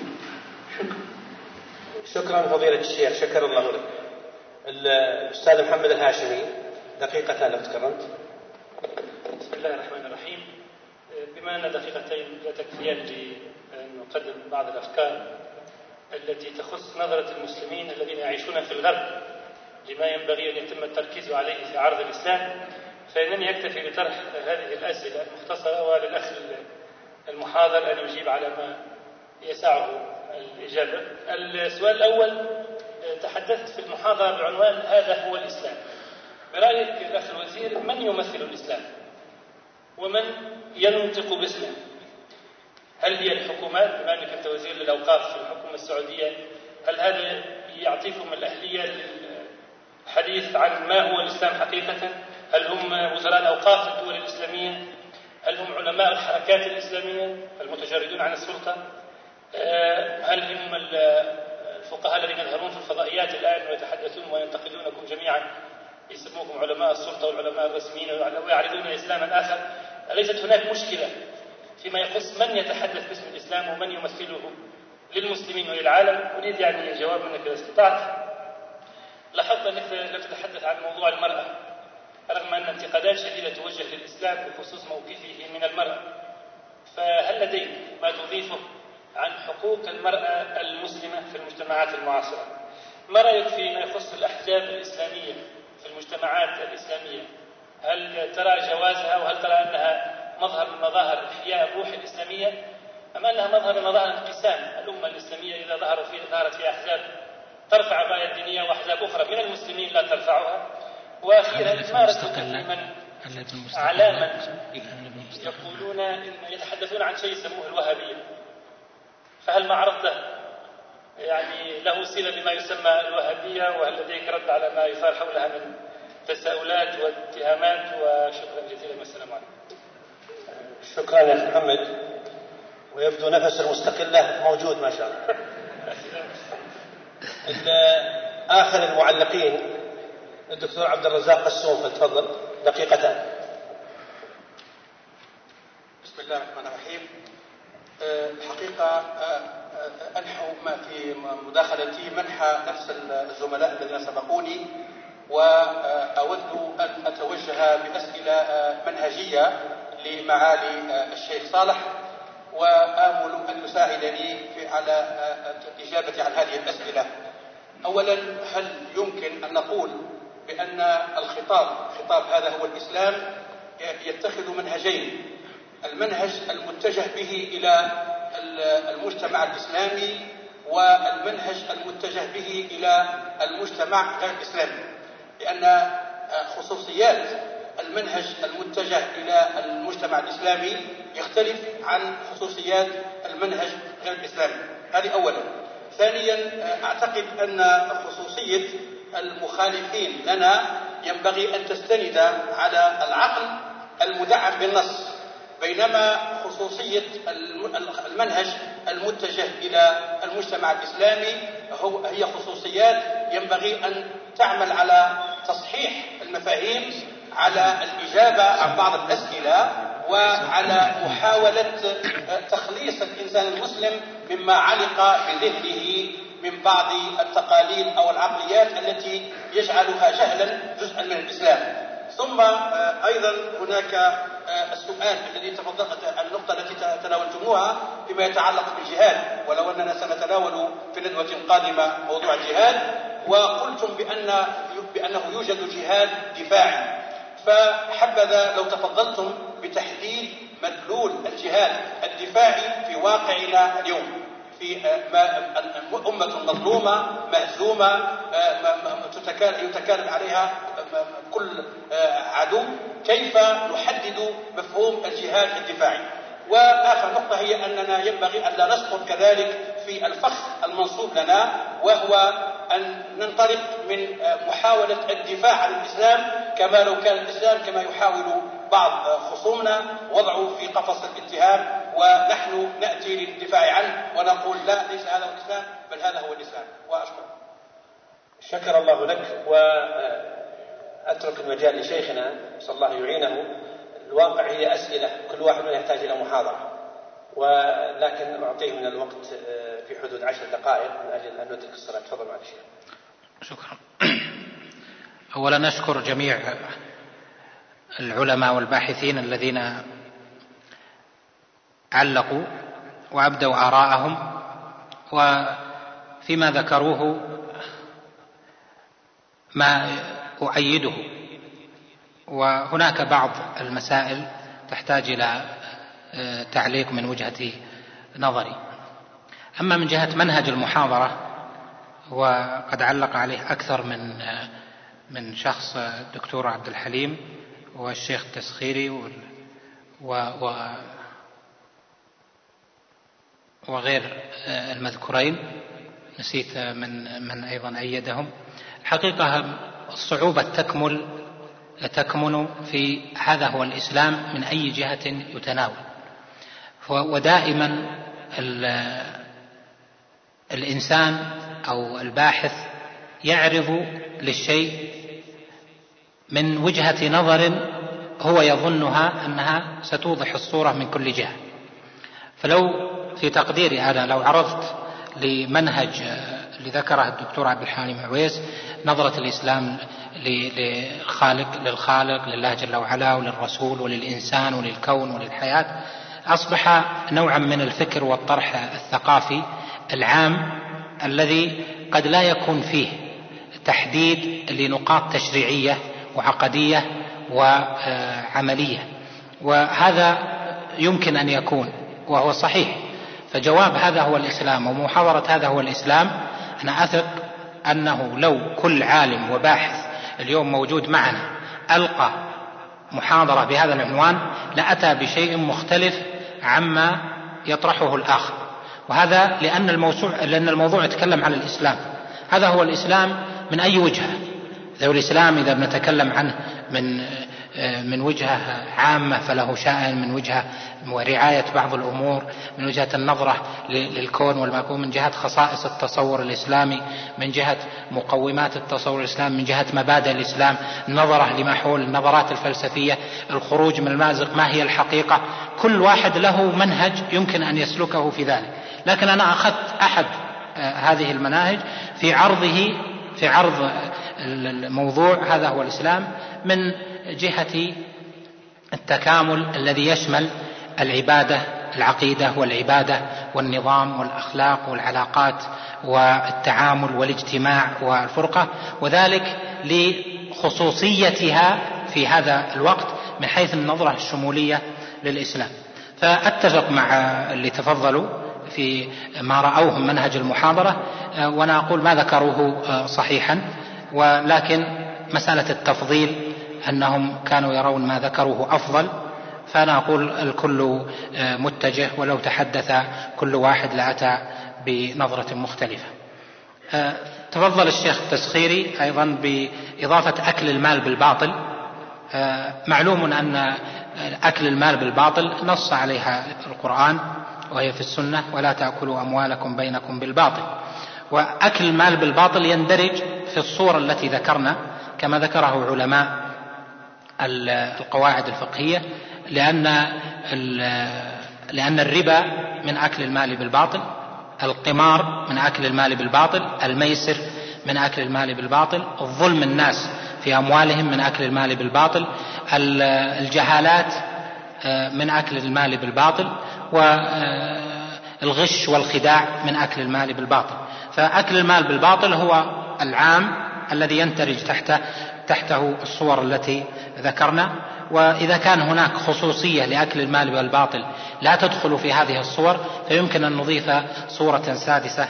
S6: شكرا فضيلة الشيخ، شكر الله لك. الأستاذ محمد الهاشمي دقيقتان لو تكرمت.
S10: بسم الله الرحمن الرحيم. بما أن دقيقتين لا تكفيان لأن نقدم بعض الأفكار التي تخص نظرة المسلمين الذين يعيشون في الغرب لما ينبغي أن يتم التركيز عليه في عرض الإسلام، فإنني أكتفي بطرح هذه الأسئلة المختصرة، وللأخ المحاضر أن يجيب على ما يسعه الإجابة. السؤال الأول، تحدثت في المحاضرة بعنوان هذا هو الإسلام. برأيك الأخ الوزير من يمثل الإسلام ومن ينطق باسمه؟ هل هي الحكومات بما أنك أنت وزير للأوقاف في الحكومة السعودية؟ هل هذا يعطيكم الأهلية الحديث عن ما هو الإسلام حقيقة. هل هم وزراء الأوقاف في الدول الإسلامية؟ هل هم علماء الحركات الإسلامية المتجردون عن السلطة؟ هل هم الفقهاء الذين يظهرون في الفضائيات الآن ويتحدثون وينتقدونكم جميعا، يسموكم علماء السلطة والعلماء الرسميين ويعرضون الإسلام الآخر؟ أليست هناك مشكلة فيما يخص من يتحدث باسم الإسلام ومن يمثله للمسلمين وللعالم؟ أريد يعني الجواب منك إذا استطعت. لاحظت أنك لا تتحدث عن موضوع المرأة رغم أن انتقادات شديدة توجه للإسلام بخصوص موقفه من المرأة، فهل لديك ما تضيفه عن حقوق المرأة المسلمة في المجتمعات المعاصرة؟ ما رأيك فيما يخص الأحزاب الإسلامية في المجتمعات الإسلامية؟ هل ترى جوازها وهل ترى أنها مظهر من مظاهر إحياء الروح الإسلامية أم أنها مظهر من مظاهر انقسام الأمة الإسلامية إذا ظهرت فيها أحزاب ترفع الراية الدينية وأحزاب أخرى من المسلمين لا ترفعها؟ وأخيرا ما رأيك في من أعلاما يقولون يتحدثون عن شيء يسموه الوهابية؟ فهل ما عرضته يعني له صلة بما يسمى الوهابية؟ وهل لديك رد على ما يثار حولها من تساؤلات واتهامات؟ وشكرا جزيلا والسلام عليكم.
S6: شكرا يا محمد، ويبدو نفس المستقلة موجود ما شاء الله. آخر المعلقين الدكتور عبد الرزاق قسوم، فلتفضل دقيقتان.
S11: بسم الله الرحمن الرحيم. الحقيقة أنحو ما في مداخلتي منح نفس الزملاء الذين سبقوني، وأود أن أتوجه بأسئلة منهجية لمعالي الشيخ صالح، وآمل أن يساعدني على الإجابة عن هذه الأسئلة. أولا، هل يمكن أن نقول بأن خطاب هذا هو الإسلام يتخذ منهجين: المنهج المتجه به إلى المجتمع الإسلامي والمنهج المتجه به إلى المجتمع غير الإسلامي؟ لأن خصوصيات المنهج المتجه إلى المجتمع الإسلامي يختلف عن خصوصيات المنهج غير الإسلامي. هذه أولا. ثانيا، أعتقد أن خصوصية المخالفين لنا ينبغي أن تستند على العقل المدعم بالنص، بينما خصوصية المنهج المتجه إلى المجتمع الإسلامي هي خصوصيات ينبغي أن تعمل على تصحيح المفاهيم، على الإجابة عن بعض الأسئلة، وعلى محاولة تخليص الإنسان المسلم مما علق بذهنه من بعض التقاليد أو العقليات التي يجعلها جهلا جزءا من الإسلام. ثم أيضا هناك السؤال الذي تفضلت، النقطة التي تناولتموها فيما يتعلق بالجهاد، ولو أننا سنتناول في ندوة قادمة موضوع الجهاد، وقلتم بأنه يوجد جهاد دفاعي، فحبذا لو تفضلتم بتحديد مدلول الجهاد الدفاعي في واقعنا اليوم، في أمة مظلومة مهزومة يتكالب عليها كل عدو، كيف نحدد مفهوم الجهاد الدفاعي؟ وآخر نقطة هي أننا ينبغي أن لا نسقط كذلك في الفخ المنصوب لنا، وهو أن ننطلق من محاولة الدفاع عن الإسلام كما لو كان الإسلام كما يحاول بعض خصومنا وضعه في قفص الاتهام، ونحن نأتي للدفاع عنه ونقول لا، ليس هذا هو الإسلام بل هذا هو الإسلام. وأشكر.
S6: شكر الله لك، وأترك المجال لشيخنا صلى الله يعينه. الواقع هي أسئلة، كل واحد منها يحتاج إلى محاضرة، ولكن أعطيه من الوقت في حدود 10 دقائق من أجل أن ندرك الصلاة. تفضل معالي الشيخ.
S4: شكرا. أولا نشكر جميع العلماء والباحثين الذين علقوا وأبدوا آراءهم، وفيما ذكروه ما أؤيده، وهناك بعض المسائل تحتاج إلى تعليق من وجهة نظري. أما من جهة منهج المحاضرة، وقد علق عليه أكثر من شخص، الدكتور عبد الحليم والشيخ التسخيري وغير المذكورين، نسيت من أيضا أيدهم. الحقيقة الصعوبة تكمن في هذا هو الإسلام من أي جهة يتناول. ودائما الإنسان أو الباحث يعرض للشيء من وجهة نظر هو يظنها أنها ستوضح الصورة من كل جهة. فلو في تقديري أنا لو عرضت لمنهج اللي ذكره الدكتور عبد الحليم عويس، نظرة الإسلام للخالق لله جل وعلا وللرسول وللإنسان وللكون وللحياة، أصبح نوعا من الفكر والطرح الثقافي العام الذي قد لا يكون فيه تحديد لنقاط تشريعية وعقدية وعملية، وهذا يمكن أن يكون وهو صحيح. فجواب هذا هو الإسلام ومحاضرة هذا هو الإسلام، أنا أثق أنه لو كل عالم وباحث اليوم موجود معنا ألقى محاضرة بهذا العنوان لأتى بشيء مختلف عما يطرحه الآخر. وهذا لأن الموضوع يتكلم عن الإسلام. هذا هو الإسلام من أي وجهة. ذو الإسلام إذا بنتكلم عنه من وجهة عامة فله شأن، من وجهة ورعاية بعض الأمور، من وجهة النظرة للكون والمكون، من جهة خصائص التصور الإسلامي، من جهة مقومات التصور الإسلامي، من جهة مبادئ الإسلام، النظرة لما حول النظرات الفلسفية، الخروج من المأزق، ما هي الحقيقة. كل واحد له منهج يمكن أن يسلكه في ذلك، لكن أنا أخذت أحد هذه المناهج في عرض الموضوع هذا هو الإسلام من جهة التكامل الذي يشمل العبادة، العقيدة والعبادة والنظام والأخلاق والعلاقات والتعامل والاجتماع والفرقة، وذلك لخصوصيتها في هذا الوقت من حيث النظرة الشمولية للإسلام. فأتفق مع اللي تفضلوا في ما رأوه منهج المحاضرة، وأنا أقول ما ذكروه صحيحا، ولكن مسألة التفضيل أنهم كانوا يرون ما ذكروه أفضل، فأنا أقول الكل متجه، ولو تحدث كل واحد لأتى بنظرة مختلفة. تفضل الشيخ التسخيري أيضا بإضافة أكل المال بالباطل. معلوم أن أكل المال بالباطل نص عليها القرآن وهي في السنة: ولا تأكلوا أموالكم بينكم بالباطل. وأكل المال بالباطل يندرج في الصورة التي ذكرنا كما ذكره علماء القواعد الفقهية، لأن الربا من أكل المال بالباطل، القمار من أكل المال بالباطل، الميسر من أكل المال بالباطل، الظلم الناس في أموالهم من أكل المال بالباطل، الجهالات من أكل المال بالباطل، والغش والخداع من أكل المال بالباطل. فأكل المال بالباطل هو العام الذي يندرج تحته الصور التي ذكرنا. وإذا كان هناك خصوصية لأكل المال بالباطل لا تدخل في هذه الصور، فيمكن أن نضيف صورة سادسة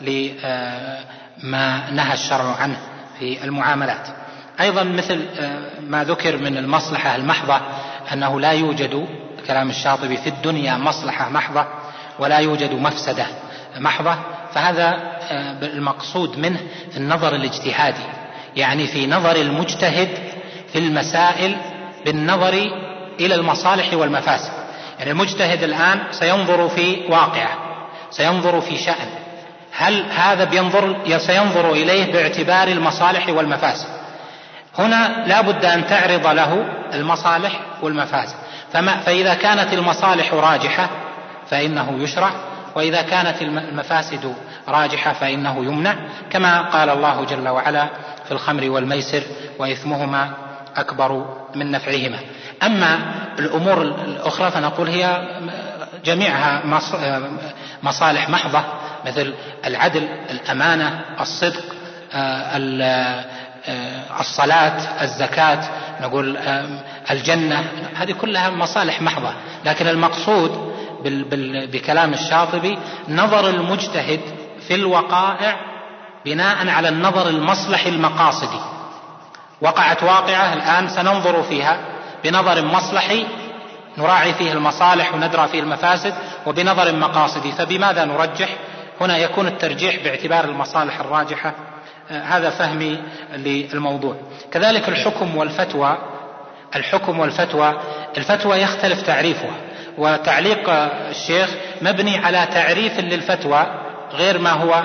S4: لما نهى الشرع عنه في المعاملات. أيضا مثل ما ذكر من المصلحة المحضة، أنه لا يوجد، كلام الشاطبي، في الدنيا مصلحة محضة ولا يوجد مفسدة محضة. فهذا المقصود منه في النظر الاجتهادي، يعني في نظر المجتهد في المسائل بالنظر إلى المصالح والمفاسد. يعني المجتهد الآن سينظر في واقع، سينظر في شأن، هل هذا سينظر إليه باعتبار المصالح والمفاسد. هنا لا بد أن تعرض له المصالح والمفاسد، فإذا كانت المصالح راجحة فإنه يشرع، وإذا كانت المفاسد راجحة فإنه يمنع، كما قال الله جل وعلا في الخمر والميسر: وإثمهما أكبر من نفعهما. أما الأمور الأخرى فنقول هي جميعها مصالح محضة، مثل العدل، الأمانة، الصدق، الصلاة، الزكاة، نقول الجنة، هذه كلها مصالح محضة. لكن المقصود بكلام الشاطبي نظر المجتهد في الوقائع بناء على النظر المصلحي المقاصدي. وقعت واقعة الآن سننظر فيها بنظر مصلحي نراعي فيه المصالح وندرى فيه المفاسد، وبنظر مقاصدي. فبماذا نرجح؟ هنا يكون الترجيح باعتبار المصالح الراجحة هذا فهمي للموضوع. كذلك الحكم والفتوى. الفتوى يختلف تعريفها، وتعليق الشيخ مبني على تعريف للفتوى غير ما هو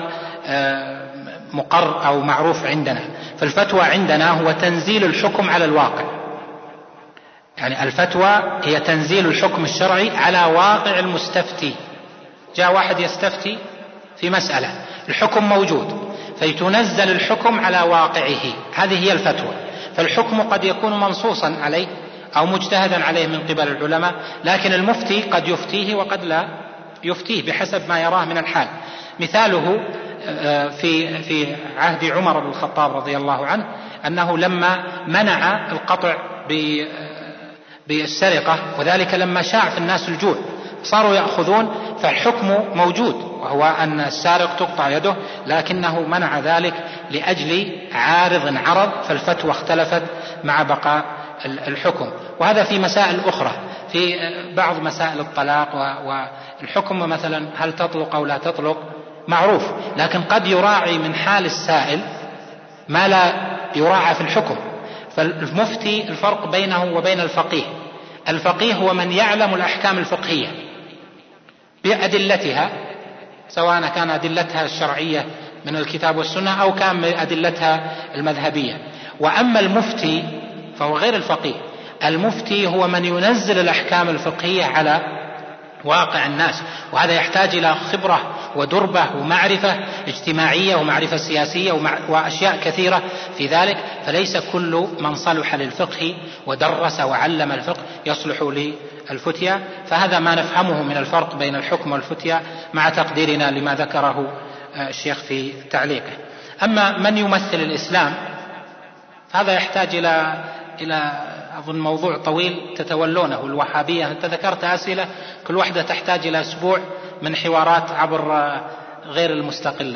S4: مقر أو معروف عندنا. فالفتوى عندنا هو تنزيل الحكم على الواقع، يعني الفتوى هي تنزيل الحكم الشرعي على واقع المستفتي. جاء واحد يستفتي في مسألة، الحكم موجود، فيتنزل الحكم على واقعه، هذه هي الفتوى. فالحكم قد يكون منصوصا عليه أو مجتهدا عليه من قبل العلماء، لكن المفتي قد يفتيه وقد لا يفتيه بحسب ما يراه من الحال. مثاله في عهد عمر بن الخطاب رضي الله عنه أنه لما منع القطع بالسرقة، وذلك لما شاع في الناس الجوع صاروا يأخذون، فالحكم موجود وهو أن السارق تقطع يده، لكنه منع ذلك لأجل عارض عرض، فالفتوى اختلفت مع بقاء الحكم. وهذا في مسائل أخرى، في بعض مسائل الطلاق والحكم مثلا هل تطلق أو لا تطلق معروف، لكن قد يراعي من حال السائل ما لا يراعى في الحكم. فالمفتي الفرق بينه وبين الفقيه. الفقيه هو من يعلم الأحكام الفقهية بأدلتها، سواء كان أدلتها الشرعية من الكتاب والسنة أو كان أدلتها المذهبية. وأما المفتي فهو غير الفقيه. المفتي هو من ينزل الأحكام الفقهية على واقع الناس، وهذا يحتاج إلى خبرة ودربة ومعرفة اجتماعية ومعرفة سياسية وأشياء كثيرة في ذلك. فليس كل من صلح للفقه ودرس وعلم الفقه يصلح للفتيا. فهذا ما نفهمه من الفرق بين الحكم والفتيا مع تقديرنا لما ذكره الشيخ في تعليقه. أما من يمثل الإسلام هذا يحتاج إلى أظن موضوع طويل تتولونه. الوهابية أنت ذكرت أسئلة كل واحدة تحتاج إلى أسبوع من حوارات عبر غير المستقلة.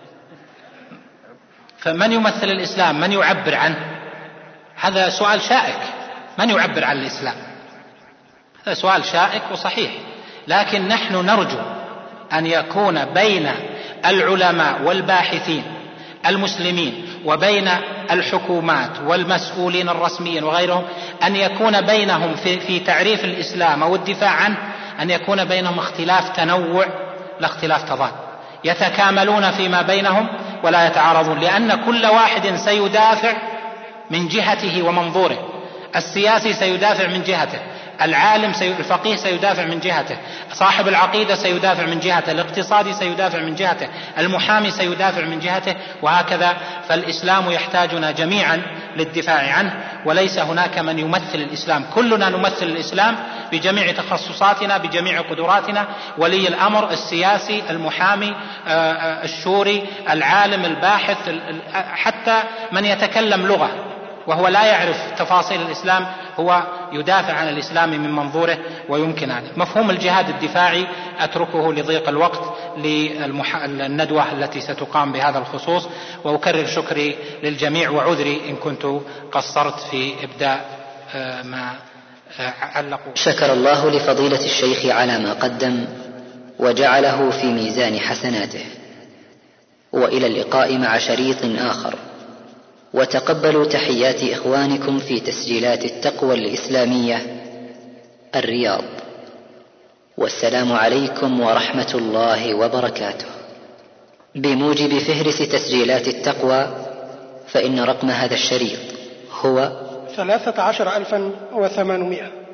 S4: فمن يمثل الإسلام، من يعبر عنه؟ هذا سؤال شائك. من يعبر عن الإسلام؟ هذا سؤال شائك وصحيح، لكن نحن نرجو أن يكون بين العلماء والباحثين المسلمين وبين الحكومات والمسؤولين الرسميين وغيرهم أن يكون بينهم في تعريف الإسلام أو الدفاع عنه أن يكون بينهم اختلاف تنوع لا اختلاف تضاد، يتكاملون فيما بينهم ولا يتعارضون، لأن كل واحد سيدافع من جهته ومنظوره. السياسي سيدافع من جهته، العالم الفقيه سيدافع من جهته، صاحب العقيدة سيدافع من جهته، الاقتصادي سيدافع من جهته، المحامي سيدافع من جهته، وهكذا. فالإسلام يحتاجنا جميعا للدفاع عنه، وليس هناك من يمثل الإسلام. كلنا نمثل الإسلام بجميع تخصصاتنا بجميع قدراتنا، ولي الأمر، السياسي، المحامي، الشوري، العالم، الباحث، حتى من يتكلم لغة وهو لا يعرف تفاصيل الإسلام هو يدافع عن الإسلام من منظوره ويمكن هذا. مفهوم الجهاد الدفاعي أتركه لضيق الوقت للندوة التي ستقام بهذا الخصوص، وأكرر شكري للجميع وعذري إن كنت قصرت في إبداء ما علقوا.
S12: شكر الله لفضيلة الشيخ على ما قدم وجعله في ميزان حسناته، وإلى اللقاء مع شريط آخر. وتقبلوا تحيات إخوانكم في تسجيلات التقوى الإسلامية الرياض، والسلام عليكم ورحمة الله وبركاته. بموجب فهرس تسجيلات التقوى فإن رقم هذا الشريط هو
S5: 13,800.